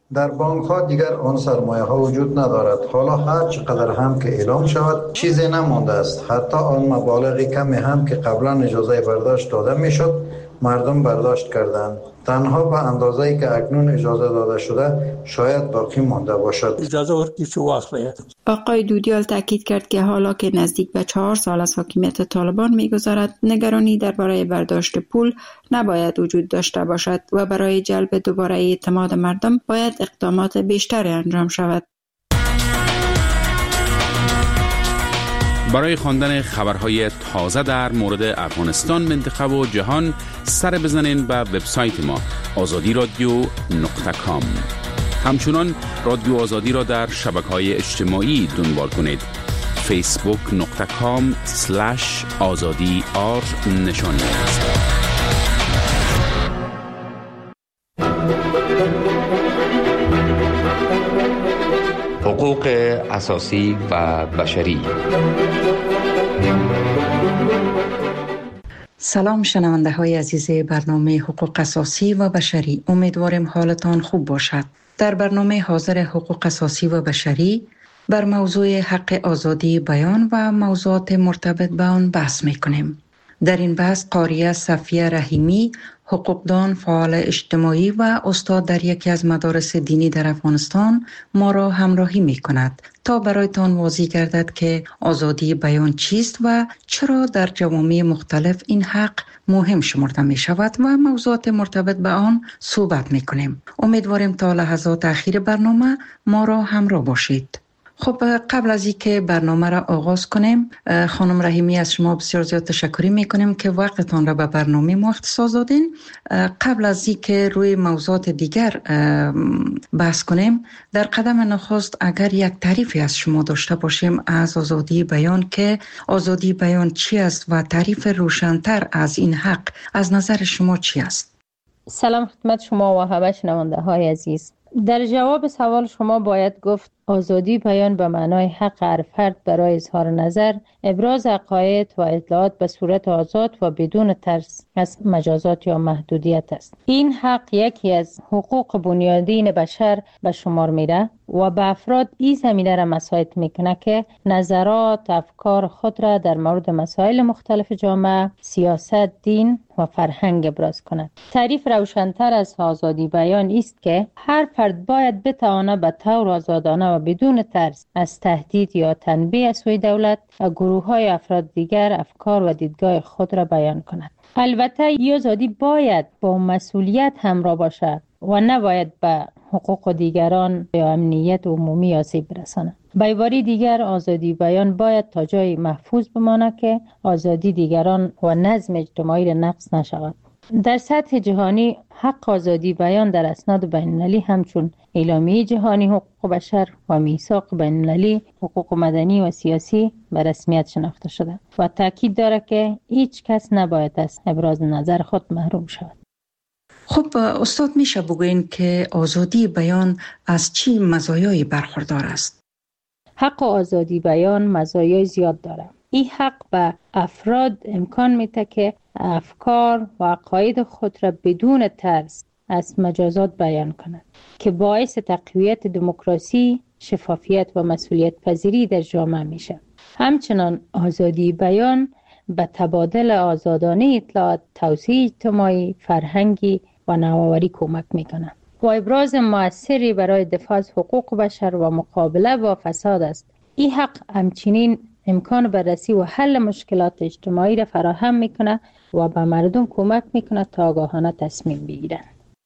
در بانک ها دیگر آن سرمایه ها وجود ندارد. حالا هر چقدر هم که اعلام شود چیزی نمانده است. حتی آن مبالغ کمی هم که قبلا اجازه برداشت داده میشد مردم برداشت کردند. تنها به اندازه‌ای که اکنون اجازه داده شده شاید باقی مانده باشد. اجازه ورکړي چې وخت باید. آقای دودیال تاکید کرد که حالا که نزدیک به 4 سال از حاکمیت طالبان می‌گذرد، نگرانی درباره برداشت پول نباید وجود داشته باشد و برای جلب دوباره اعتماد مردم باید اقدامات بیشتری انجام شود. برای خواندن خبرهای تازه در مورد افغانستان، منطقه و جهان سر بزنین به وبسایت ما azadiradio.com. همچنان رادیو آزادی را در شبکه‌های اجتماعی دنبال کنید. facebook.com/azadi_r نشانی است. حقوق اساسی و بشری. سلام شنونده های عزیز برنامه حقوق اساسی و بشری، امیدواریم حالتان خوب باشد. در برنامه حاضر حقوق اساسی و بشری بر موضوع حق آزادی بیان و موضوعات مرتبط به آن بحث میکنیم. در این بحث قاریه صفیه رحیمی، حقوقدان، فعال اجتماعی و استاد در یکی از مدارس دینی در افغانستان ما را همراهی می کند تا برایتان واضح گردد که آزادی بیان چیست و چرا در جوامع مختلف این حق مهم شمرده می شود و موضوعات مرتبط به آن صحبت می کنیم. امیدواریم تا لحظات اخیر برنامه ما را همراه باشید. خب قبل از اینکه برنامه را آغاز کنیم، خانم رحیمی از شما بسیار زیاد تشکر میکنیم که وقتتان را به برنامه ما اختصاص دادین. قبل از اینکه روی موضوعات دیگر بحث کنیم، در قدم نخست اگر یک تعریفی از شما داشته باشیم از آزادی بیان، که آزادی بیان چی است و تعریف روشن‌تر از این حق از نظر شما چی است؟ سلام خدمت شما و همه شنونده های عزیز. در جواب سوال شما باید گفت آزادی بیان به معنای حق هر فرد برای اظهار نظر، ابراز عقاید و اطلاعات به صورت آزاد و بدون ترس از مجازات یا محدودیت است. این حق یکی از حقوق بنیادین بشر به شمار میره و به افراد این زمینه را مساعد میکنه که نظرات، افکار خود را در مورد مسائل مختلف جامعه، سیاست، دین و فرهنگ ابراز کند. تعریف روشن‌تر از آزادی بیان است که هر فرد باید بتواند به طور آزادانه و بدون ترس از تهدید یا تنبیه از سوی دولت و گروه‌های افراد دیگر افکار و دیدگاه خود را بیان کند. البته این آزادی باید با مسئولیت همراه باشد و نباید به حقوق دیگران یا امنیت عمومی آسیب برساند. به عبارت دیگر، آزادی بیان باید تا جای محفوظ بماند که آزادی دیگران و نظم اجتماعی را نقض نشود. در سطح جهانی حق آزادی بیان در اسناد بین‌المللی همچون اعلامیه جهانی حقوق بشر و میثاق بین‌المللی حقوق مدنی و سیاسی به رسمیت شناخته شده و تاکید دارد که هیچ کس نباید از ابراز نظر خود محروم شود. خب استاد، میشه بگوین که آزادی بیان از چی مزایایی برخوردار است؟ حق آزادی بیان مزایای زیاد دارد. این حق به افراد امکان میده که افکار و عقاید خود را بدون ترس از مجازات بیان کنند که باعث تقویت دموکراسی، شفافیت و مسئولیت پذیری در جامعه میشه. همچنان آزادی بیان به تبادل آزادانه اطلاعات، توسعه اجتماعی، فرهنگی و نوآوری کمک میکنه و ابراز مؤثری برای دفاع از حقوق بشر و مقابله با فساد است. این حق همچنین امکان بررسی و حل مشکلات اجتماعی را فراهم میکنه و به مردم کمک میکنه تا آگاهانه تصمیم بگیرن.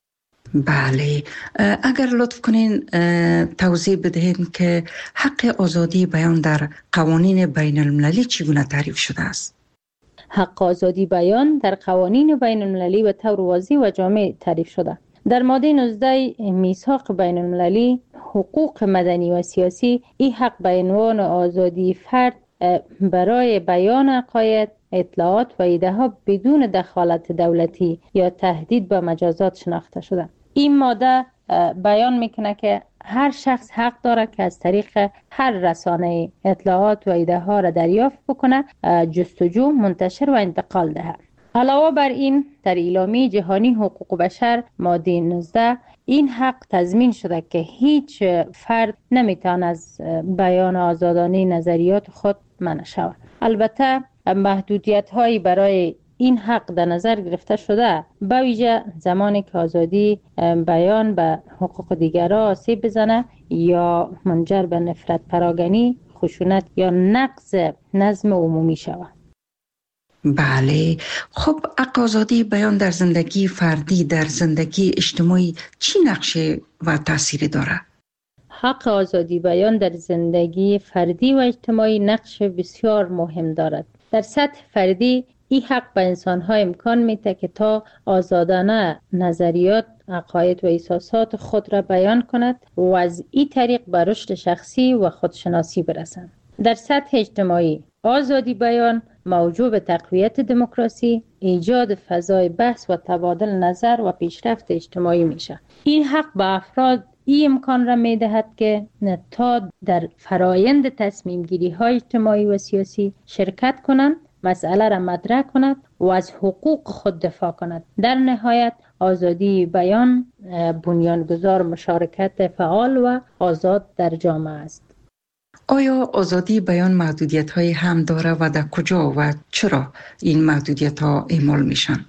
بله، اگر لطف کنین توضیح بدهید که حق آزادی بیان در قوانین بین المللی چگونه تعریف شده است؟ حق آزادی بیان در قوانین بین المللی به طور واضح و جامع تعریف شده. در ماده 19 میثاق بین المللی حقوق مدنی و سیاسی این حق به عنوان آزادی فرد برای بیان عقاید، اطلاعات و ایده ها بدون دخالت دولتی یا تهدید به مجازات شناخته شده. این ماده بیان میکنه که هر شخص حق داره که از طریق هر رسانه اطلاعات و ایده ها را دریافت بکنه، جستجو، منتشر و انتقال دهد. علاوه بر این، در اعلامیه جهانی حقوق بشر ماده 19 این حق تضمین شده که هیچ فرد نمیتونه از بیان آزادانه نظریات خود منع شود. البته محدودیت هایی برای این حق در نظر گرفته شده، به ویژه زمانی که آزادی بیان به حقوق دیگران آسیب بزنه یا منجر به نفرت پراگنی، خشونت یا نقض نظم عمومی شود. بله، خب حق آزادی بیان در زندگی فردی، در زندگی اجتماعی چی نقشه و تأثیری داره؟ حق آزادی بیان در زندگی فردی و اجتماعی نقش بسیار مهم دارد. در سطح فردی این حق به انسان‌ها امکان میده که تا آزادانه نظریات، عقاید و احساسات خود را بیان کند و از این طریق به رشد شخصی و خودشناسی برسند. در سطح اجتماعی آزادی بیان موجب تقویت دموکراسی، ایجاد فضای بحث و تبادل نظر و پیشرفت اجتماعی میشه. این حق به افراد این امکان را میدهد که تا در فرایند تصمیم گیری های اجتماعی و سیاسی شرکت کنند، مسئله را مطرح کند و از حقوق خود دفاع کند. در نهایت آزادی بیان بنیانگذار مشارکت فعال و آزاد در جامعه است. آیا آزادی بیان محدودیت های هم داره و در کجا و چرا این محدودیت ها اعمال میشن؟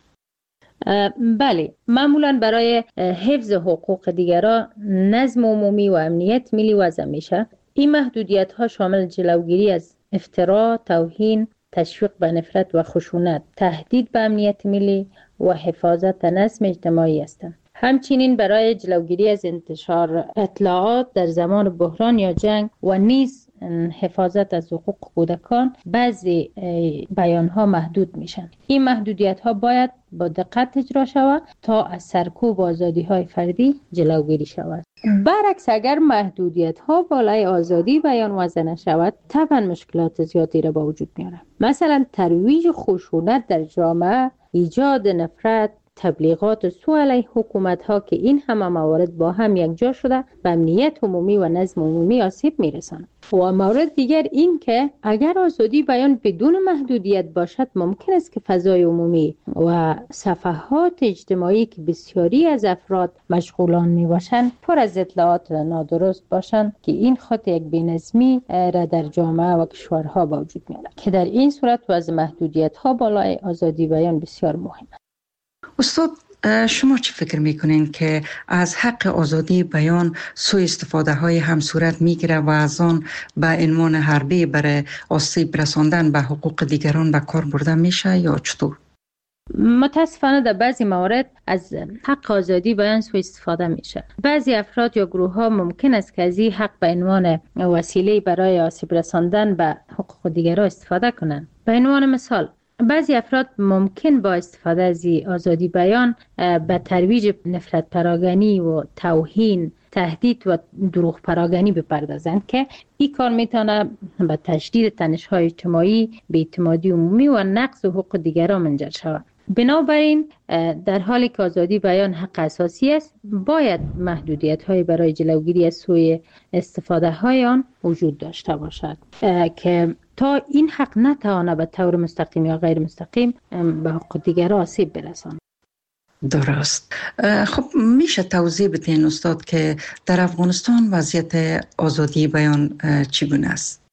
بله، معمولا برای حفظ حقوق دیگران، نظم عمومی و امنیت ملی وضع میشه. این محدودیت ها شامل جلوگیری از افترا، توهین، تشویق به نفرت و خشونت، تهدید به امنیت ملی و حفاظت نظم اجتماعی هستند. همچنین برای جلوگیری از انتشار اطلاعات در زمان بحران یا جنگ و نیز حفاظت از حقوق کودکان بعضی بیانها محدود میشن. این محدودیت ها باید با دقت اجرا شود تا از سرکوب آزادی های فردی جلوگیری شود. برعکس اگر محدودیت ها بالای آزادی بیان وضع نشود، طبعا مشکلات زیادی را به وجود میاره. مثلا ترویج خشونت در جامعه، ایجاد نفرت، تبلیغات سوء علیه حکومت ها که این همه موارد با هم یکجا شده به امنیت عمومی و نظم عمومی آسیب میرساند. و مورد دیگر این که اگر آزادی بیان بدون محدودیت باشد، ممکن است که فضای عمومی و صفحات اجتماعی که بسیاری از افراد مشغولان می باشند پر از اطلاعات نادرست باشند که این خود یک بی‌نظمی را در جامعه و کشورها به وجود میارد که در این صورت وضع محدودیت ها بالای آزادی بیان بسیار مهم است. استاد، شما چی فکر میکنین که از حق آزادی بیان سوء استفاده های هم صورت میگیره و از آن به عنوان حربه برای آسیب رساندن به حقوق دیگران به کار برده میشه یا چطور؟ متاسفانه در بعضی موارد از حق آزادی بیان سوء استفاده میشه. بعضی افراد یا گروه ها ممکن است که از این حق به عنوان وسیله برای آسیب رساندن به حقوق دیگران استفاده کنند. به عنوان مثال، بعضی افراد ممکن با استفاده از آزادی بیان به ترویج نفرت پراگنی و توهین، تهدید و دروغ پراگنی بپردازند که این کار میتونه به تشدید تنش‌های اجتماعی، بی‌اعتمادی عمومی و نقض حقوق دیگران منجر شود. بنابراین در حالی که آزادی بیان حق اساسی است، باید محدودیت‌های برای جلوگیری از سوء استفاده‌های آن وجود داشته باشد که تا این حق نتواند به طور مستقیم یا غیر مستقیم به حقوق دیگر آسیب برساند. درست. خب میشه توضیح بدین استاد که در افغانستان وضعیت آزادی بیان چگونه است؟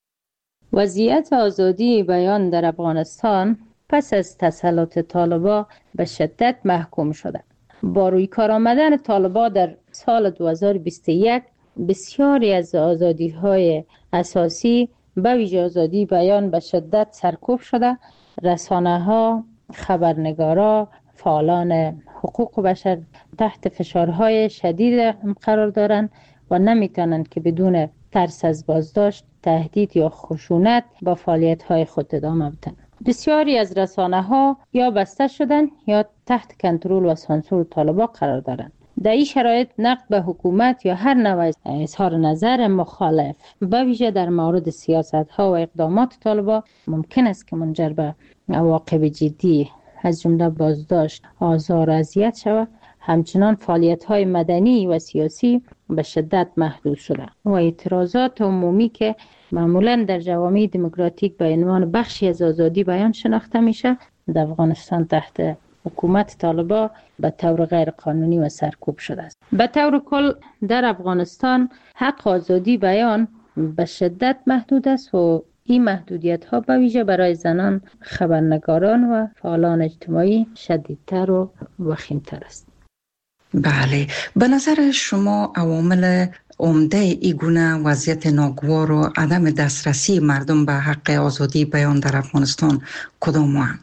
وضعیت آزادی بیان در افغانستان پس از تسلط طالبان به شدت محکوم شده. با روی کار آمدن طالبان در سال 2021 بسیاری از آزادی‌های اساسی به ویژه آزادی بیان به شدت سرکوب شده. رسانه‌ها، خبرنگارا، فعالان حقوق بشر تحت فشارهای شدید قرار دارند و نمیتونند که بدون ترس از بازداشت، تهدید یا خشونت با فعالیت‌های خود ادامه بدن. بسیاری از رسانه‌ها یا بسته شدن یا تحت کنترل و سانسور طالبان قرار دارند. در این شرایط نقد به حکومت یا هر نوع اظهار نظر مخالف به ویژه در مورد سیاست‌ها و اقدامات طالبان ممکن است که منجر به عواقب جدی از جمله بازداشت، آزار و اذیت شود. همچنان فعالیت‌های مدنی و سیاسی به شدت محدود شده و اعتراضات عمومی که معمولاً در جوامع دموکراتیک به عنوان بخشی از آزادی بیان شناخته میشه، در افغانستان تحت حکومت طالبان به طور غیر قانونی و سرکوب شده است. به طور کل در افغانستان حق آزادی بیان به شدت محدود است و این محدودیت ها به ویژه برای زنان، خبرنگاران و فعالان اجتماعی شدیدتر و وخیمتر است. بله، به نظر شما عوامل عمده ایگونه وضعیت ناگوار و عدم دسترسی مردم به حق آزادی بیان در افغانستان کدام هستند؟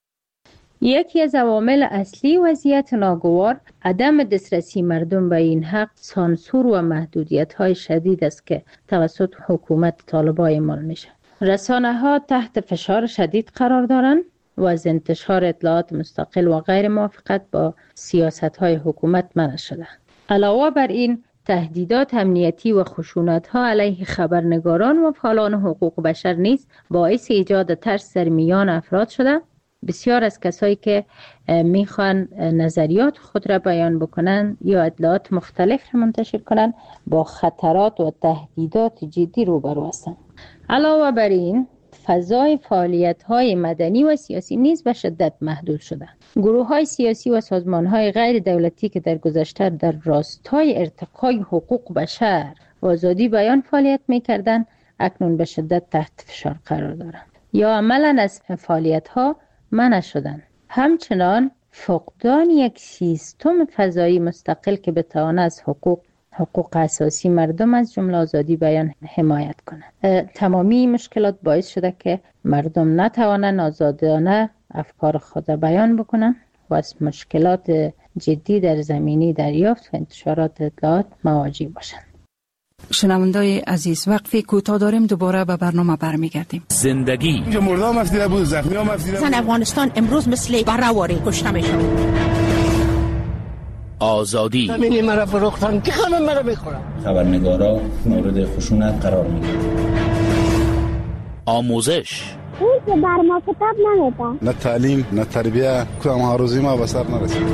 یکی از عوامل اصلی وضعیت ناگوار عدم دسترسی مردم به این حق سانسور و محدودیت های شدید است که توسط حکومت طالبان اعمال میشه. رسانه ها تحت فشار شدید قرار دارند و از انتشار اطلاعات مستقل و غیر موافقت با سیاست های حکومت منع شده. علاوه بر این تهدیدات امنیتی و خشونت ها علیه خبرنگاران و فعالان حقوق بشر نیز باعث ایجاد ترس در میان افراد شده. بسیار از کسایی که میخوان نظریات خود را بیان بکنن یا اطلاعات مختلف را منتشر کنن با خطرات و تهدیدات جدی روبرو هستند. علاوه بر این فضای فعالیت‌های مدنی و سیاسی نیز به شدت محدود شده. گروه‌های سیاسی و سازمان‌های غیر دولتی که در گذشته در راستای ارتقای حقوق بشر و آزادی بیان فعالیت می‌کردند، اکنون به شدت تحت فشار قرار دارند یا عملاً از فعالیت‌ها منع شدند. همچنان فقدان یک سیستم فضایی مستقل که بتواند از حقوق اساسی مردم از جمله آزادی بیان حمایت کنند. تمامی مشکلات باعث شده که مردم نتوانند آزادانه افکار خود بیان بکنند و از مشکلات جدی در زمینه دریافت و انتشارات اطلاعات مواجه باشند. شنوندای عزیز، وقفی کوتاه داریم، دوباره به برنامه برمیگردیم. زندگی مردم مفیده بود، زخمی ها مفیده بود. افغانستان امروز مثل برهواری کشته میشه. آزادی همینی مرا فروختن که همه مرا میخورن. خبرنگارا مورد خشونت قرار میگیرن. آموزش اون که بر ما کتاب نمیده. نه تعلیم نه تربیه، کدام هاروزی ما به سر نرسید.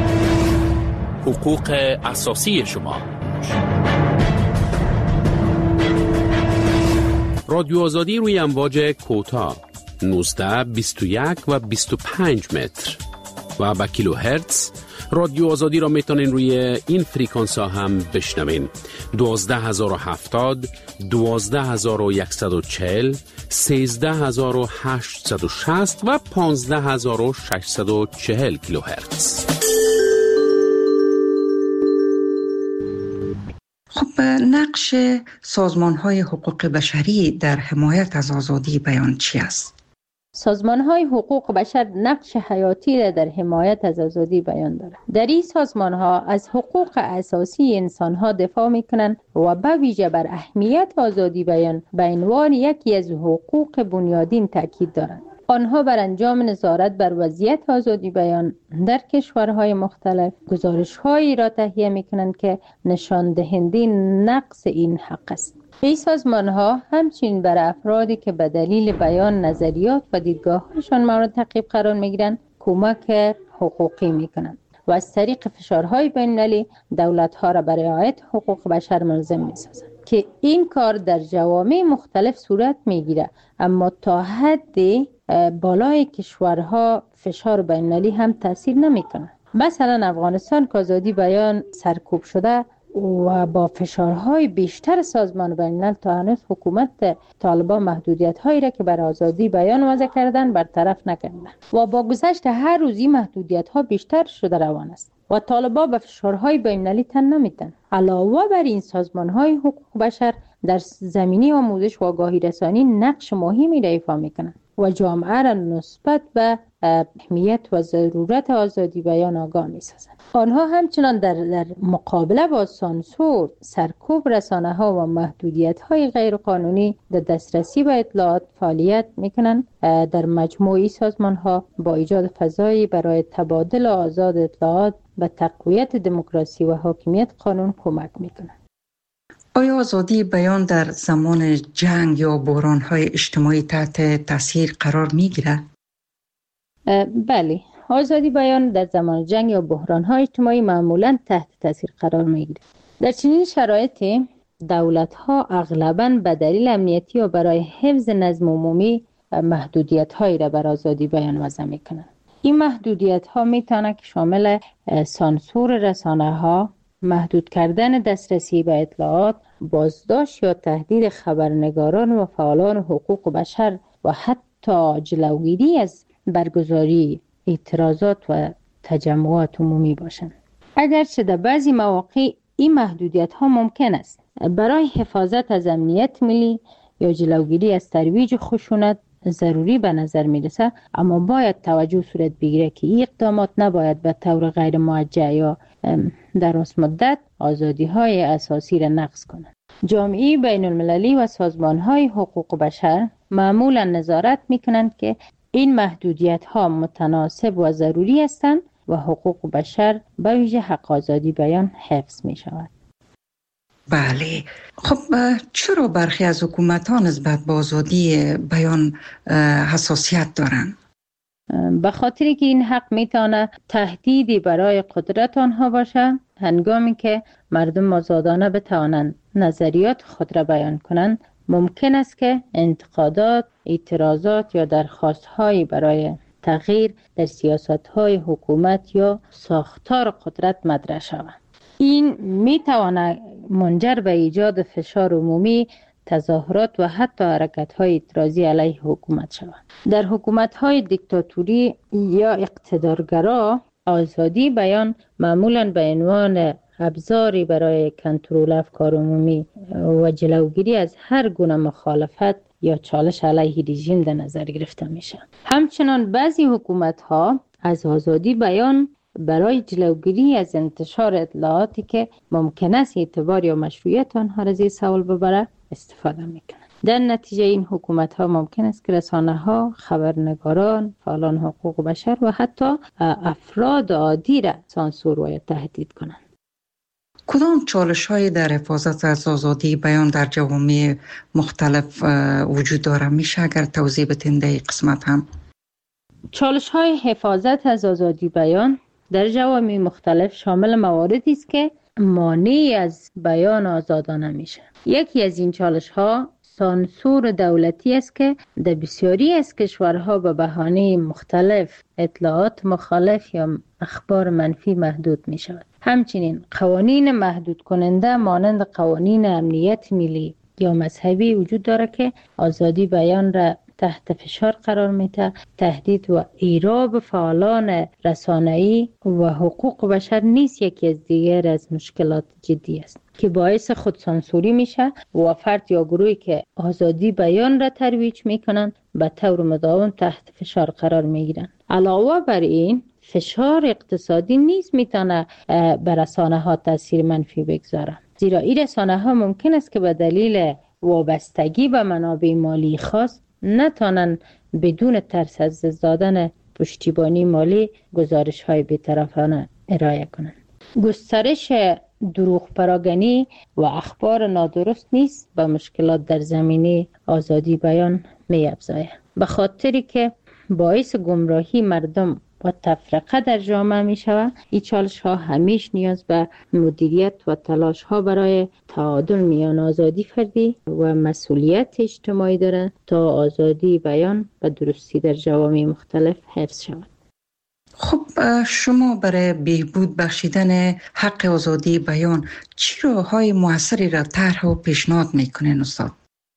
حقوق اساسی شما. رادیو آزادی روی امواج کوتاه 19 21 و 25 متر و با کیلو هرتز. رادیو آزادی را میتونین روی این فریکانس ها هم بشنوین. 12070 12140 13860 و 15640 کیلو هرتز. خب نقش سازمان‌های حقوق بشری در حمایت از آزادی بیان چی است؟ سازمان‌های حقوق بشر نقش حیاتی را در حمایت از آزادی بیان دارند. در این سازمان‌ها از حقوق اساسی انسان‌ها دفاع می‌کنند و به ویژه بر اهمیت آزادی بیان به عنوان یکی از حقوق بنیادین تاکید دارند. آنها بر انجام نظارت بر وضعیت آزادی بیان در کشورهای مختلف گزارش‌هایی را تهیه می‌کنند که نشان دهنده نقص این حق است. این سازمان‌ها همچنین بر افرادی که به دلیل بیان نظریات و دیدگاه‌هایشان مورد تعقیب قرار می‌گیرند کمک حقوقی می‌کنند و از طریق فشارهای بین‌المللی دولت‌ها را برای رعایت حقوق بشر ملزم می‌سازند که این کار در جوامع مختلف صورت می‌گیرد، اما تا حدی بالای کشورها فشار بین‌المللی هم تاثیر نمی‌کند. مثلا افغانستان که آزادی بیان سرکوب شده و با فشارهای بیشتر سازمان بین‌الملل تا هنوز حکومت طالبان محدودیت‌هایی را که بر آزادی بیان وضع کردن برطرف نکردند و با گذشت هر روزی محدودیت‌ها بیشتر شده روان است و طالبان به فشارهای بین‌المللی تن نمی‌دهند. علاوه بر این سازمان‌های حقوق بشر در زمینه آموزش و آگاهی رسانی نقش مهمی را ایفا می‌کنند و جامعه را نسبت به اهمیت و ضرورت آزادی بیان آگاه می‌سازند. آنها همچنان در مقابله با سانسور، سرکوب رسانه‌ها و محدودیت‌های غیرقانونی در دسترسی به اطلاعات فعالیت می‌کنند. در مجموعی سازمان‌ها با ایجاد فضایی برای تبادل آزاد اطلاعات به تقویت دموکراسی و حاکمیت قانون کمک می‌کنند. آیا آزادی بیان در زمان جنگ یا بحران‌های اجتماعی تحت تاثیر قرار می‌گیرد؟ بله، آزادی بیان در زمان جنگ یا بحران‌های اجتماعی معمولاً تحت تاثیر قرار می‌گیرد. در چنین شرایطی دولت‌ها اغلباً به دلیل امنیتی و برای حفظ نظم عمومی محدودیت‌هایی را بر آزادی بیان وضع می‌کنند. این محدودیت ها میتونه که شامل سانسور رسانه ها، محدود کردن دسترسی به اطلاعات، بازداشت یا تهدید خبرنگاران و فعالان حقوق بشر و حتی جلوگیری از برگزاری اعتراضات و تجمعات عمومی باشند. اگرچه در بعضی مواقع این محدودیت ها ممکن است برای حفاظت از امنیت ملی یا جلوگیری از ترویج خشونت ضروری به نظر میرسه، اما باید توجه صورت بگیره که این اقدامات نباید به طور غیر موجه یا دراز مدت آزادی های اساسی را نقض کنند. جامعه بین المللی و سازمان های حقوق بشر معمولا نظارت میکنند که این محدودیت ها متناسب و ضروری هستند و حقوق بشر به ویژه حق آزادی بیان حفظ می شود. بله، خب چرا برخی از حکومت‌ها نسبت به آزادی بیان حساسیت دارند؟ به خاطری که این حق میتونه تهدیدی برای قدرت آنها باشه، هنگامی که مردم آزادانه بتوانند نظریات خود را بیان کنند، ممکن است که انتقادات، اعتراضات یا درخواست‌هایی برای تغییر در سیاست‌های حکومت یا ساختار قدرت مطرح شود. این میتواند منجر به ایجاد فشار عمومی، تظاهرات و حتی حرکت‌های اعتراضی علیه حکومت شود. در حکومت‌های دیکتاتوری یا اقتدارگرا، آزادی بیان معمولاً به عنوان ابزاری برای کنترل افکار عمومی و جلوگیری از هر گونه مخالفت یا چالش علیه رژیم در نظر گرفته میشه. همچنان بعضی حکومت‌ها از آزادی بیان برای جلوگیری از انتشار اطلاعاتی که ممکن است اعتبار یا مشروعیت آنها را زیر سوال ببره استفاده میکنند. در نتیجه این حکومت‌ها ممکن است که رسانه‌ها، خبرنگاران، فعالان حقوق بشر و حتی افراد عادی را سانسور و تهدید کنند. کدام چالش‌هایی در حفاظت از آزادی بیان در جوامع مختلف وجود داره؟ میشه اگر توضیح بدین در این قسمت هم؟ چالش‌های حفاظت از آزادی بیان در جوامع مختلف شامل مواردی است که مانع از بیان آزادانه میشه. یکی از این چالش‌ها سانسور دولتی است که در بسیاری از کشورها به بهانه مختلف اطلاعات مخالف یا اخبار منفی محدود می شود. همچنین قوانین محدود کننده مانند قوانین امنیت ملی یا مذهبی وجود داره که آزادی بیان را تحت فشار قرار میده. تهدید و ایراب فعالان رسانه‌ای و حقوق بشر نیز یکی از دیگر از مشکلات جدی است که باعث خودسانسوری میشه و فرد یا گروهی که آزادی بیان را ترویج میکنند به طور مداوم تحت فشار قرار میگیرند. علاوه بر این فشار اقتصادی نیز میتونه بر رسانه ها تاثیر منفی بگذاره، زیرا این رسانه ها ممکن است که به دلیل وابستگی به منابع مالی خاص نتوانند بدون ترس از دادن پشتیبانی مالی گزارش های بی‌طرفانه ارائه کنند. گسترش دروغ پراگنی و اخبار نادرست نیز به مشکلات در زمینه آزادی بیان می افزاید، به خاطری که باعث گمراهی مردم و تفرقه در جامعه می شود. این چالش ها همیشه نیاز به مدیریت و تلاش ها برای تعادل میان آزادی فردی و مسئولیت اجتماعی دارند تا آزادی بیان و درستی در جوامع مختلف حفظ شود. خب شما برای بهبود بخشیدن حق آزادی بیان چه راه‌های موثری را طرح و پیشنهاد میکنین استاد؟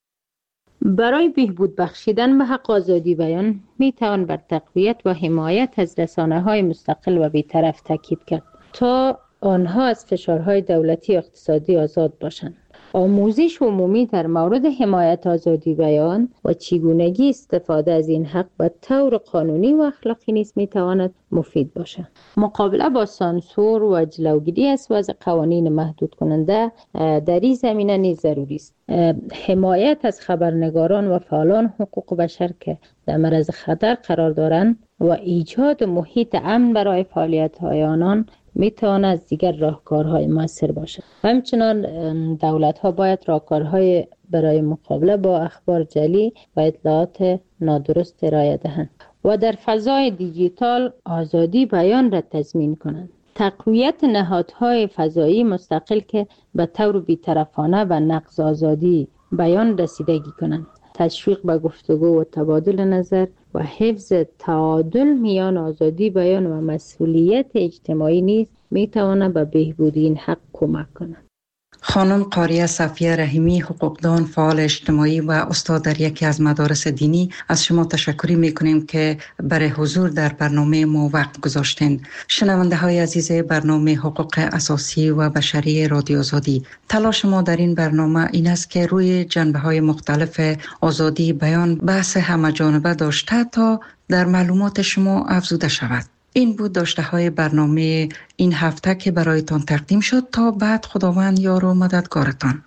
برای بهبود بخشیدن به حق آزادی بیان می توان بر تقویت و حمایت از رسانه‌های مستقل و بی‌طرف تاکید کرد تا آنها از فشارهای دولتی و اقتصادی آزاد باشند. آموزش عمومی در مورد حمایت آزادی بیان و چگونگی استفاده از این حق به طور قانونی و اخلاقی نیز می تواند مفید باشد. مقابله با سانسور و جلوگیری از وضع قوانین محدود کننده در این زمینه نیز ضروری است. حمایت از خبرنگاران و فعالان حقوق بشر که در معرض خطر قرار دارند و ایجاد محیط امن برای فعالیت‌های آنان میتواند از دیگر راهکارهای موثر باشد. همچنان دولت‌ها باید راهکارهای برای مقابله با اخبار جعلی و اطلاعات نادرست ارائه دهند و در فضای دیجیتال آزادی بیان را تضمین کنند. تقویت نهادهای فضایی مستقل که به طور بی‌طرفانه به نقض آزادی بیان رسیدگی کنند. تشویق به گفتگو و تبادل نظر و حفظ تعادل میان آزادی بیان و مسئولیت اجتماعی نیز میتواند به بهبود این حق کمک کند. خانم قاریه صفیه رحیمی، حقوقدان، فعال اجتماعی و استاد در یکی از مدارس دینی، از شما تشکر میکنیم که برای حضور در برنامه ما وقت گذاشتین. شنونده های عزیز برنامه حقوق اساسی و بشری رادیو آزادی، تلاش ما در این برنامه این است که روی جنبه های مختلف آزادی بیان بحث همه‌جانبه داشته تا در معلومات شما افزوده شود. این بود داشته های برنامه این هفته که برایتان تقدیم شد. تا بعد خداوند یار و مددگارتان.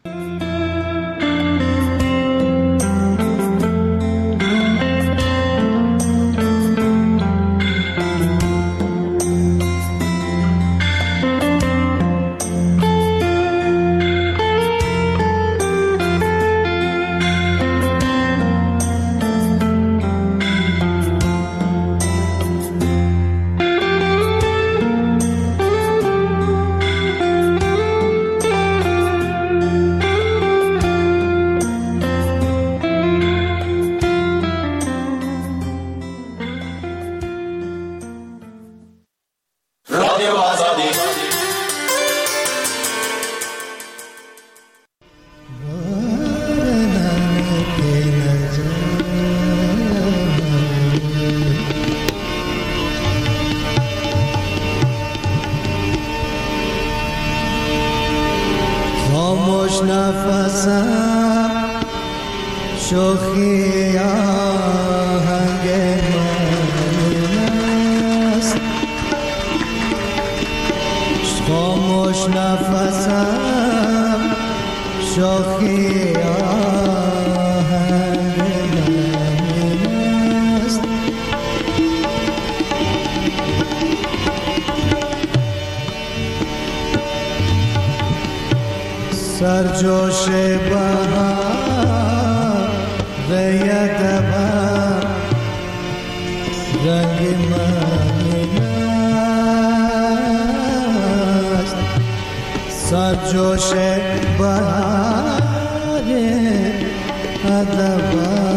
خاموش نفسم شوخی آهنگ من است، خاموش نفسم شوخی آهنگ من است. سرجوش بهار غیت بر رنگ من است، سرجوش بهار ادبار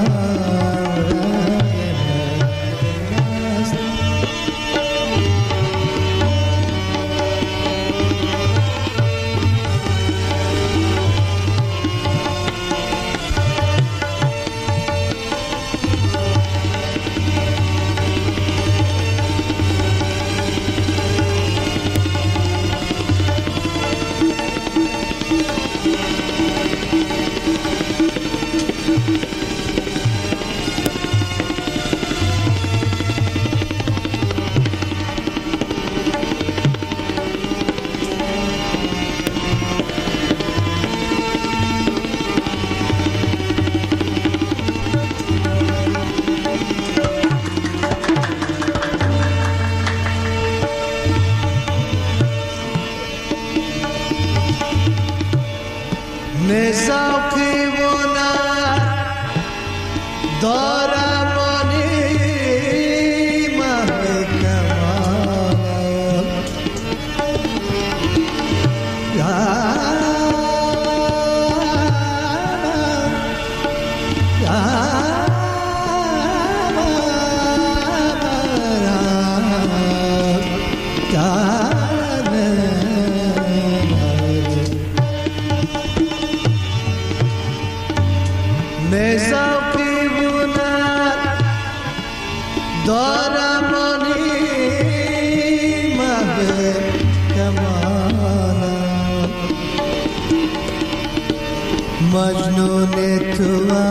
مجنون تو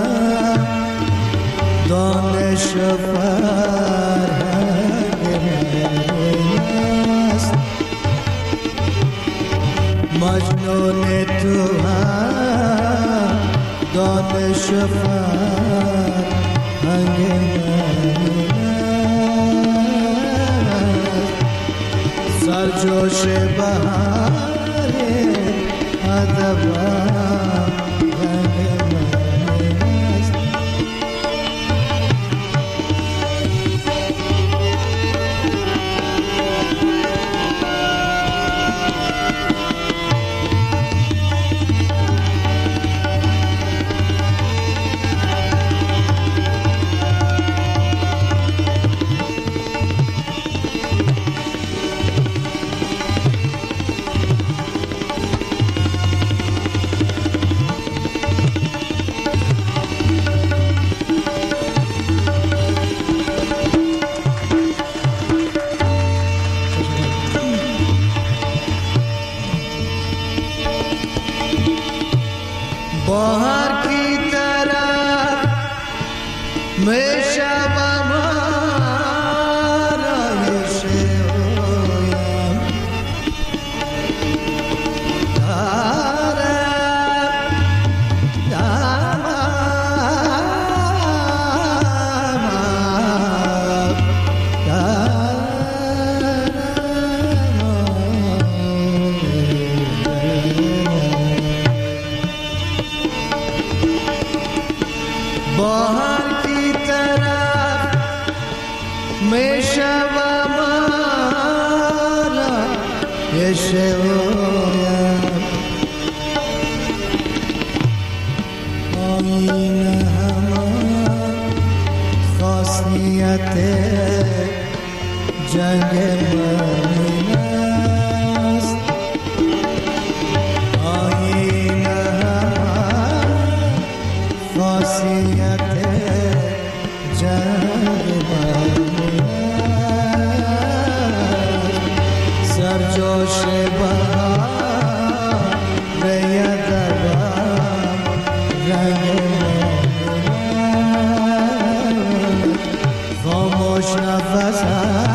دانش فرهنگ است، مجنون تو دانش فرهنگ سرجوش بهار ادبار میشوم آرام یه شویم آینه همان خاصیت جنگ من است آینه همان خاصیت جنگ من است سرجوش بهار بیادرم رنگ خاموش نفسم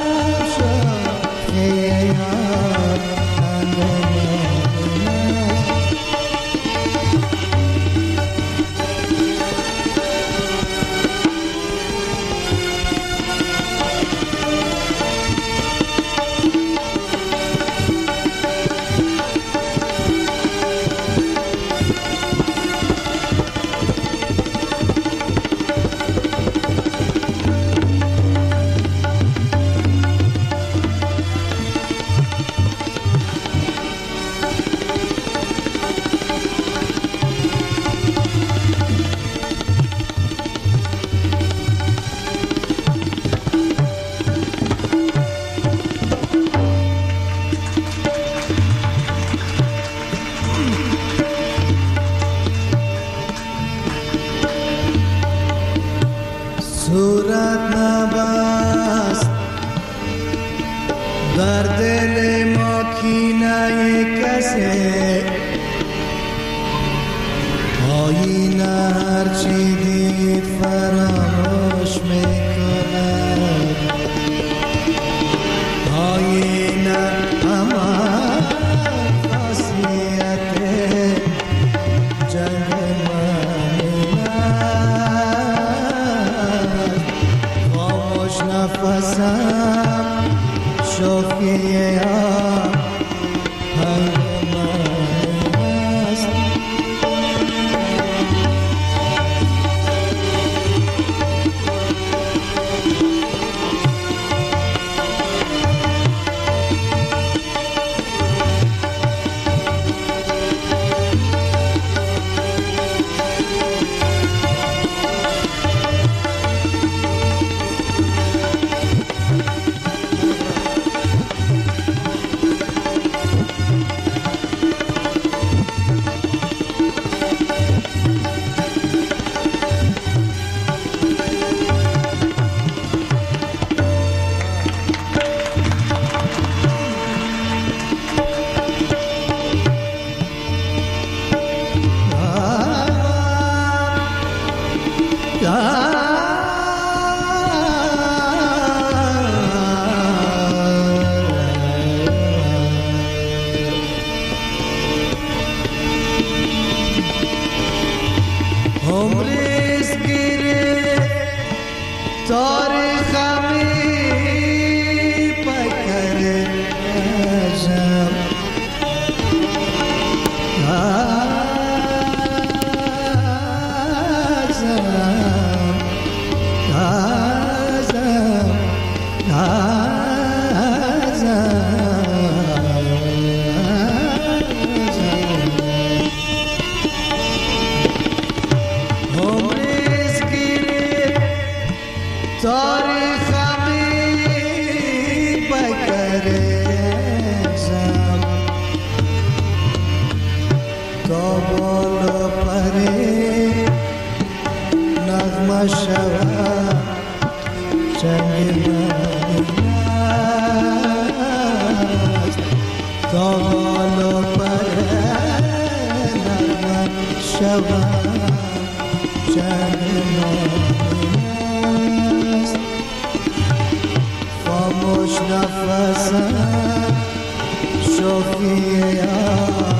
صورت نبست در دل ما کینه کسی آینه هرچی دید فراموش میکند آینه اما خاصیت جنگ نفسم شوخیه خاموش نفسم شوخیه